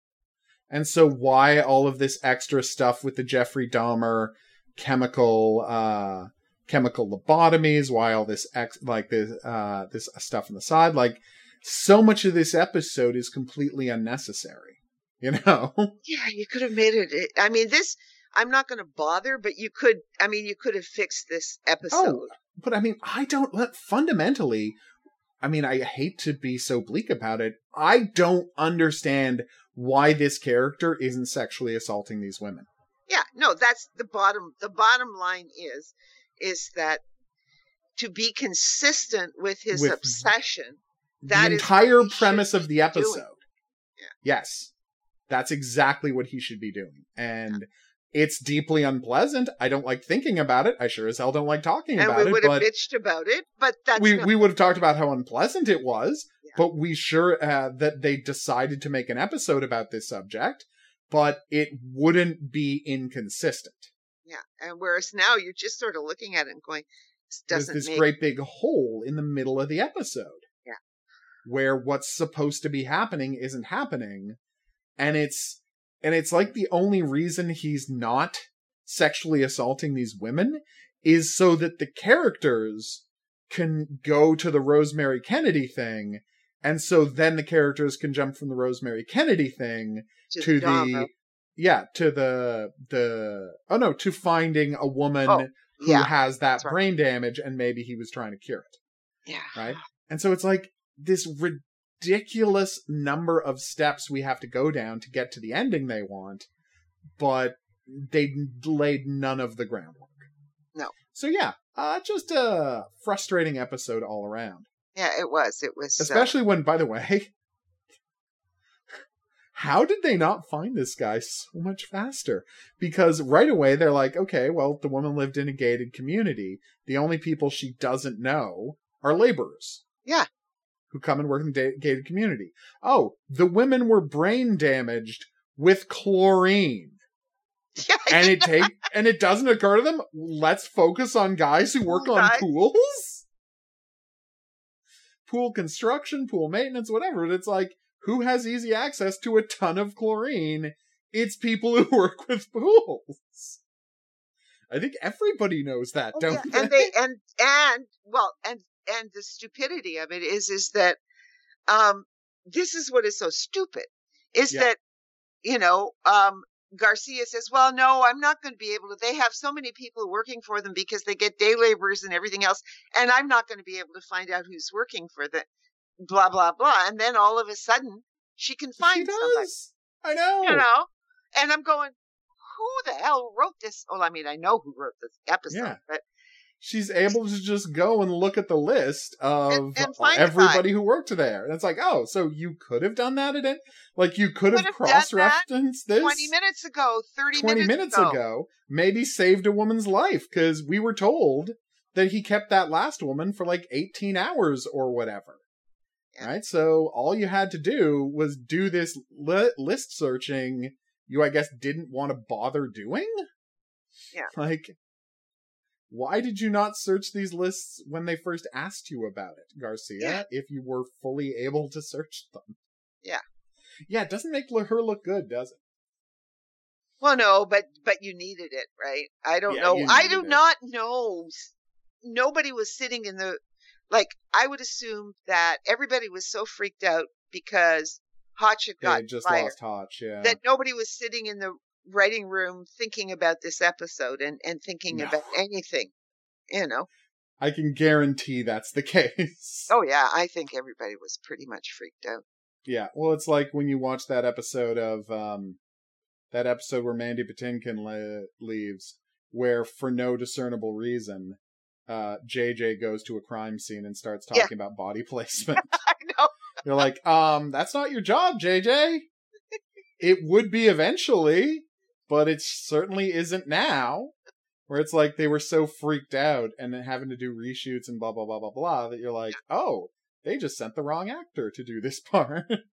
And so why all of this extra stuff with the Jeffrey Dahmer chemical, uh, chemical lobotomies, why all this ex like this uh this stuff on the side, like so much of this episode is completely unnecessary, you know? Yeah, you could have made it, I mean, this, I'm not going to bother, but you could, I mean, you could have fixed this episode. Oh, but I mean, I don't, fundamentally, I mean, I hate to be so bleak about it, I don't understand why this character isn't sexually assaulting these women. Yeah, no, that's the bottom, the bottom line is, is that to be consistent with his with obsession, that the entire is premise of the episode. Yeah. Yes, that's exactly what he should be doing. And yeah. it's deeply unpleasant. I don't like thinking about it. I sure as hell don't like talking and about it. And we would have bitched about it, but that's we, not- we would have talked about how unpleasant it was, yeah. but we sure uh, that they decided to make an episode about this subject, but it wouldn't be inconsistent. Yeah, and whereas now you're just sort of looking at it and going, this doesn't There's this make... great big hole in the middle of the episode. Yeah. where what's supposed to be happening isn't happening. And it's and it's like the only reason he's not sexually assaulting these women is so that the characters can go to the Rosemary Kennedy thing, and so then the characters can jump from the Rosemary Kennedy thing Just to Dahmer. the yeah to the the oh no to finding a woman Oh, who yeah, has that that's right. brain damage, and maybe he was trying to cure it, Yeah. right? And so it's like this ridiculous number of steps we have to go down to get to the ending they want, but they laid none of the groundwork. No. So yeah, uh, just a frustrating episode all around. Yeah, it was. It was. Especially uh, when, by the way, how did they not find this guy so much faster? Because right away they're like, okay, well, the woman lived in a gated community. The only people she doesn't know are laborers. Yeah. Who come and work in the gated community. Oh, the women were brain damaged with chlorine. Yeah, and it take and it doesn't occur to them, let's focus on guys who work on Guys. pools? Pool construction, pool maintenance, whatever. But it's like, who has easy access to a ton of chlorine? It's people who work with pools. I think everybody knows that, Oh, don't yeah. they? And they and and well and and the stupidity of it is is that um this is what is so stupid is Yeah. that you know um Garcia says, well, no, I'm not going to be able to. They have so many people working for them because they get day laborers and everything else. And I'm not going to be able to find out who's working for them, blah, blah, blah. And then all of a sudden she can find She somebody, does. I know. you know, and I'm going, who the hell wrote this? Well, I mean, I know who wrote this episode, Yeah. but She's able to just go and look at the list of And- and find the everybody who worked there. And it's like, oh, so you could have done that at it? Like, you could have Could have done that cross-referenced this twenty minutes ago, thirty twenty minutes, minutes ago. Maybe saved a woman's life, because we were told that he kept that last woman for like eighteen hours or whatever. Yeah. Right? So all you had to do was do this li- list searching you, I guess, didn't want to bother doing? Yeah. Like, why did you not search these lists when they first asked you about it, Garcia, Yeah. if you were fully able to search them? Yeah. Yeah, it doesn't make her look good, does it? Well, no, but but you needed it, right? I don't Yeah, know. you I needed do it. not know. Nobody was sitting in the like. I would assume that everybody was so freaked out because Hotch had They got had just fired lost Hotch, yeah. that nobody was sitting in the writing room thinking about this episode and and thinking No. about anything. You know. I can guarantee that's the case. Oh yeah, I think everybody was pretty much freaked out. Yeah, well, it's like when you watch that episode of, um, that episode where Mandy Patinkin le- leaves, where for no discernible reason, uh, J J goes to a crime scene and starts Yeah. talking about body placement. I know. You're like, um, that's not your job, J J. It would be eventually, but it certainly isn't now. Where it's like they were so freaked out and then having to do reshoots and blah, blah, blah, blah, blah, that you're like, oh, they just sent the wrong actor to do this part. Yeah.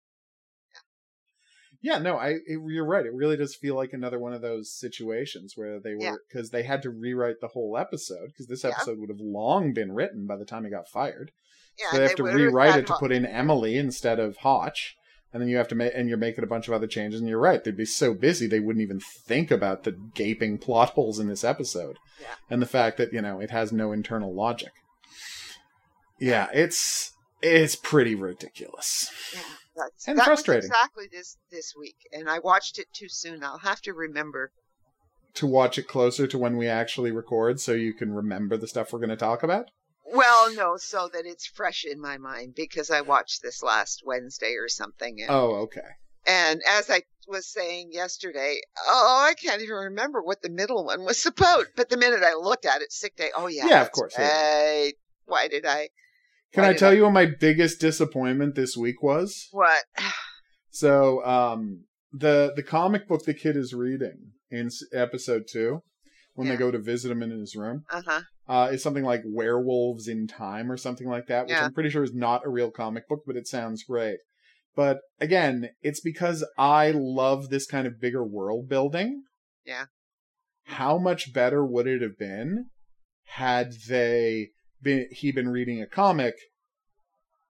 Yeah, no, I it, you're right. It really does feel like another one of those situations where they Yeah. were, because they had to rewrite the whole episode, because this Yeah. episode would have long been written by the time he got fired. Yeah, So they have to would have rewrite had it to Ho- put in Emily instead of Hotch. And then you have to make, and you're making a bunch of other changes. And you're right, they'd be so busy they wouldn't even think about the gaping plot holes in this episode, Yeah. and the fact that you know it has no internal logic. Yeah, it's it's pretty ridiculous. Yeah, that's, And that frustrating. was exactly this this week, and I watched it too soon. I'll have to remember. To watch it closer to when we actually record, so you can remember the stuff we're going to talk about. Well, no, so that it's fresh in my mind because I watched this last Wednesday or something. And, Oh, okay. and as I was saying yesterday, oh, I can't even remember what the middle one was about. But the minute I looked at it, sick day. Oh yeah, Yeah, of that's course, yeah. Right. Why did I? Can why I did tell you what my biggest disappointment this week was? What? So, um, the the comic book the kid is reading in s- episode two, when Yeah. they go to visit him in his room, Uh huh. uh, is something like Werewolves in Time or something like that, which Yeah. I'm pretty sure is not a real comic book, but it sounds great. But again, it's because I love this kind of bigger world building. Yeah. How much better would it have been had they been he been reading a comic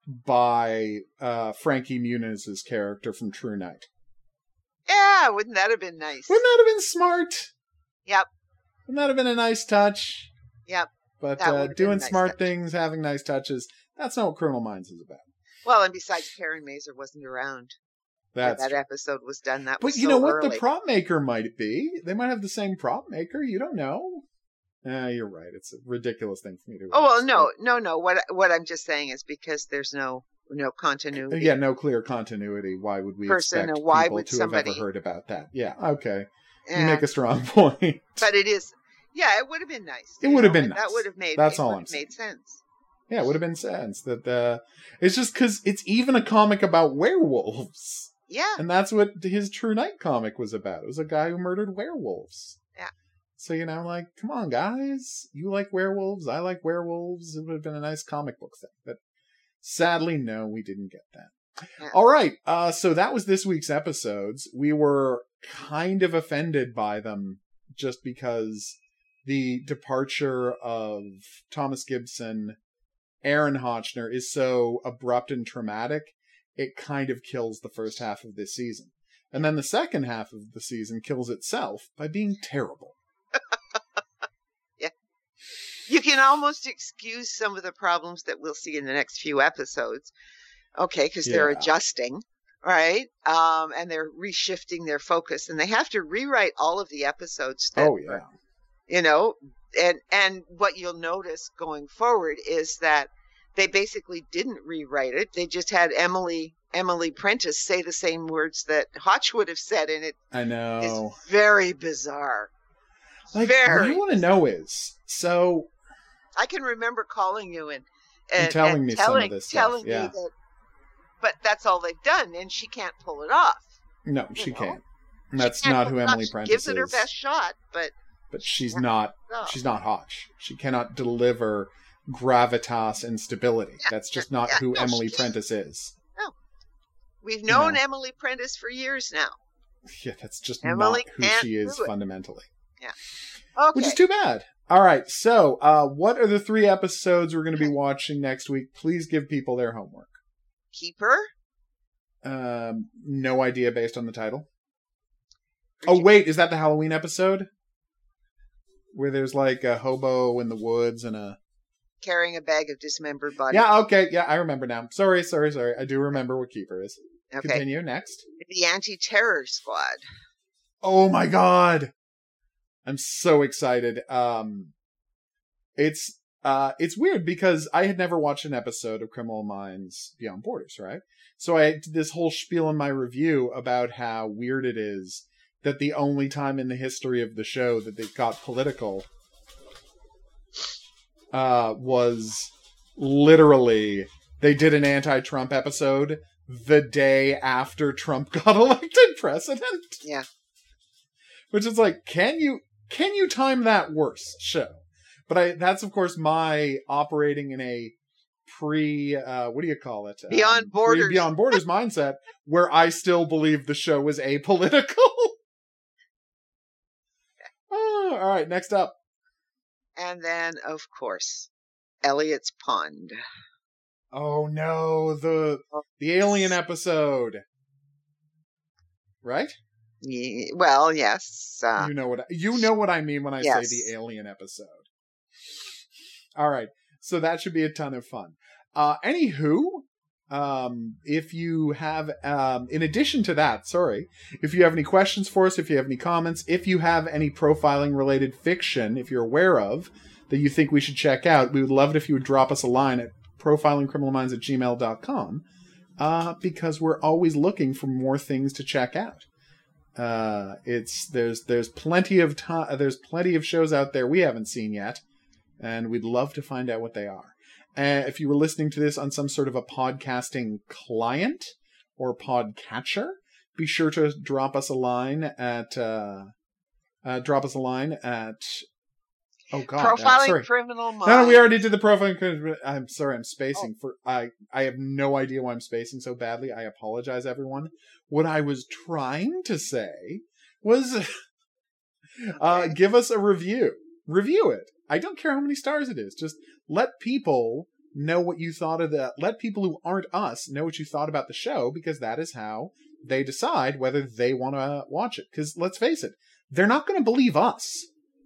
by uh, Frankie Muniz's character from True Knight. Yeah, wouldn't that have been nice? Wouldn't that have been smart? Yep. Wouldn't that have been a nice touch? Yep. But uh, doing nice smart touch. things, having nice touches, that's not what Criminal Minds is about. Well, and besides, Karen Mazer wasn't around. That's that true. episode was done. That but was you so know what? early. The prop maker might be. They might have the same prop maker. You don't know. Uh, you're right. It's a ridiculous thing for me to. Oh well, no, no, no. What what I'm just saying is because there's no no continuity. Yeah, no clear continuity. Why would we Person, expect and why people would to somebody... have ever heard about that? Yeah. Okay. Yeah. You make a strong point. But it is. Yeah, it would have been nice. It would have been nice. nice. That would have made. That's it all would I'm have saying. Made sense. Yeah, it would have been sense that uh, it's just because it's even a comic about werewolves. Yeah. And that's what his True Knight comic was about. It was a guy who murdered werewolves. Yeah. So, you know, like, come on, guys. You like werewolves. I like werewolves. It would have been a nice comic book thing. But sadly, no, we didn't get that. Yeah. All right. Uh, so that was this week's episodes. We were kind of offended by them just because the departure of Thomas Gibson, Aaron Hotchner is so abrupt and traumatic. It kind of kills the first half of this season. And then the second half of the season kills itself by being terrible. Yeah. You can almost excuse some of the problems that we'll see in the next few episodes. Okay, because they're Yeah. adjusting, right? Um, and they're reshifting their focus. And they have to rewrite all of the episodes. That Oh, yeah. are, you know, and, and what you'll notice going forward is that they basically didn't rewrite it. They just had Emily Emily Prentice say the same words that Hotch would have said, and it I know. is very bizarre. Like, very what I want to know is, so... I can remember calling you and, And and telling and me telling, some of this telling stuff, yeah. me that, but that's all they've done, and she can't pull it off. No, You she know? can't. And that's She can't not pull who it off. Emily She Prentice gives is. it her best shot, but But she's Yeah. not, No. she's not Hotch. She cannot deliver gravitas and stability. That's just not Yeah, who no, Emily she can't. Prentice is. we've known No. Emily Prentice for years now. Yeah, that's just Emily not who can't she is do it. fundamentally. Okay. Which is too bad. All right, so uh, what are the three episodes we're going to be watching next week? Please give people their homework. Keeper. Um, no idea based on the title. Oh, wait, is that the Halloween episode? Where there's like a hobo in the woods and a... Carrying a bag of dismembered bodies. Yeah, okay, yeah, I remember now. Sorry, sorry, sorry. I do remember what Keeper is. Okay. Continue, next. The Anti-Terror Squad. Oh my god! I'm so excited. Um, it's uh, it's weird because I had never watched an episode of Criminal Minds Beyond Borders, right? So I did this whole spiel in my review about how weird it is that the only time in the history of the show that they got political uh, was literally they did an anti-Trump episode the day after Trump got elected president. Yeah. Which is like, can you can you time that worse? Show. But I that's of course my operating in a pre uh what do you call it? Beyond um, Borders. Pre Beyond Borders mindset where I still believe the show was apolitical. Oh, all right, next up. And then, of course, Elliot's Pond. Oh no, the the alien episode. Right? Yeah, well, yes. Uh, You know what I, you know what I mean when I Yes. say the alien episode. All right, so that should be a ton of fun. Uh, anywho, um, if you have, um, in addition to that, sorry, if you have any questions for us, if you have any comments, if you have any profiling related fiction, if you're aware of that you think we should check out, we would love it if you would drop us a line at profilingcriminalminds at gmail dot com, uh, because we're always looking for more things to check out. Uh, it's there's there's plenty of time there's plenty of shows out there we haven't seen yet, and we'd love to find out what they are. And if you were listening to this on some sort of a podcasting client or podcatcher, be sure to drop us a line at uh, uh, drop us a line at oh god uh, Profiling sorry. Criminal Minds. No, no, we already did the profiling. I'm sorry, I'm spacing. For I, I have no idea why I'm spacing so badly. I apologize, everyone. What I was trying to say was, uh, Okay. give us a review. Review it. I don't care how many stars it is. Just let people know what you thought of the, let people who aren't us know what you thought about the show, because that is how they decide whether they want to watch it. Because let's face it, they're not going to believe us.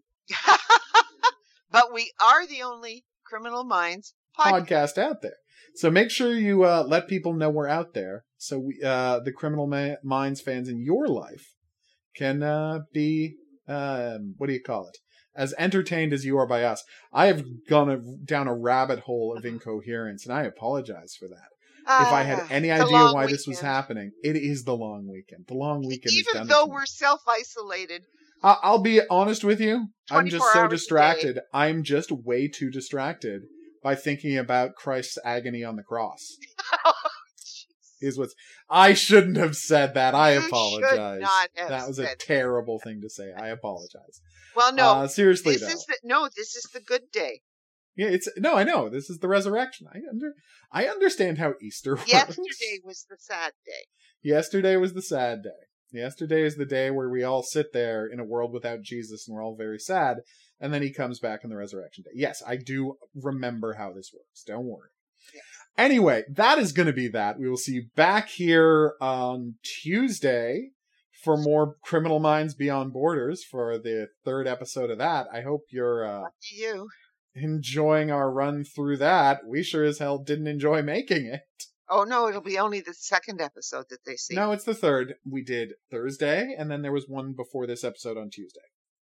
But we are the only Criminal Minds podcast, podcast out there. So make sure you uh, let people know we're out there, so we, uh, the Criminal Ma- Minds fans in your life can uh, be, um, what do you call it, as entertained as you are by us. I have gone a, down a rabbit hole of incoherence, and I apologize for that. Uh, if I had any idea why weekend. this was happening, it is the long weekend. The long weekend is done. Even though we're self-isolated. Uh, I'll be honest with you. I'm just so distracted. I'm just way too distracted by thinking about Christ's agony on the cross. Oh, is what's I shouldn't have said that. I you apologize. Should not have that was said a terrible that. thing to say. I apologize. Well, no. Uh, seriously, this though. Is the, no, this is the good day. Yeah, it's no, I know. This is the resurrection. I under I understand how Easter works. Yesterday was the sad day. Yesterday was the sad day. Yesterday is the day where we all sit there in a world without Jesus and we're all very sad, and then he comes back on the resurrection day. Yes, I do remember how this works. Don't worry. Yes. Anyway, that is going to be that. We will see you back here on Tuesday for more Criminal Minds Beyond Borders for the third episode of that. I hope you're uh, you. enjoying our run through that. We sure as hell didn't enjoy making it. Oh, no, it'll be only the second episode that they see. No, it's the third. We did Thursday, and then there was one before this episode on Tuesday.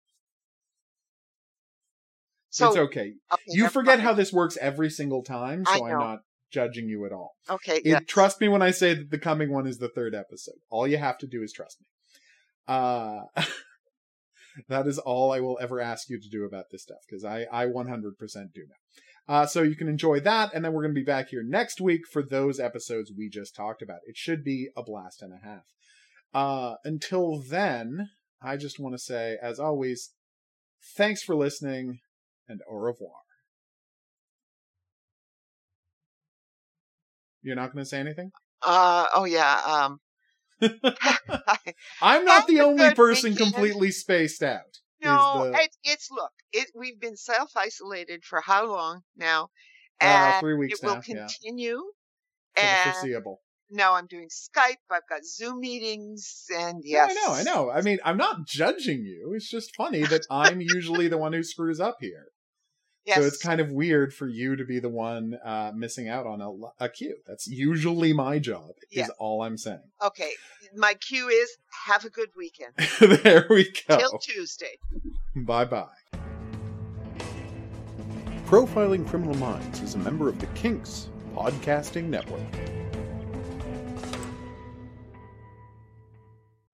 So, it's okay. okay you forget how this works every single time, so I'm not judging you at all. Okay, it, yes. Trust me when I say that the coming one is the third episode. All you have to do is trust me. Uh, that is all I will ever ask you to do about this stuff, because I, I one hundred percent do now. Uh, so you can enjoy that, and then we're going to be back here next week for those episodes we just talked about. It should be a blast and a half. Uh, until then, I just want to say, as always, thanks for listening, and au revoir. You're not going to say anything? Uh, oh, yeah. Um, I'm not the only person weekend. completely spaced out. No, the... it, it's, look, it, we've been self-isolated for how long now? And uh, three weeks it now, will continue. Yeah. And foreseeable. Now I'm doing Skype, I've got Zoom meetings, and yes. Yeah, I know, I know. I mean, I'm not judging you. It's just funny that I'm usually the one who screws up here. Yes. So it's kind of weird for you to be the one uh, missing out on a, a cue. That's usually my job, is yeah. all I'm saying. Okay. My cue is, have a good weekend. There we go. Till Tuesday. Bye-bye. Profiling Criminal Minds is a member of the Kinks Podcasting Network.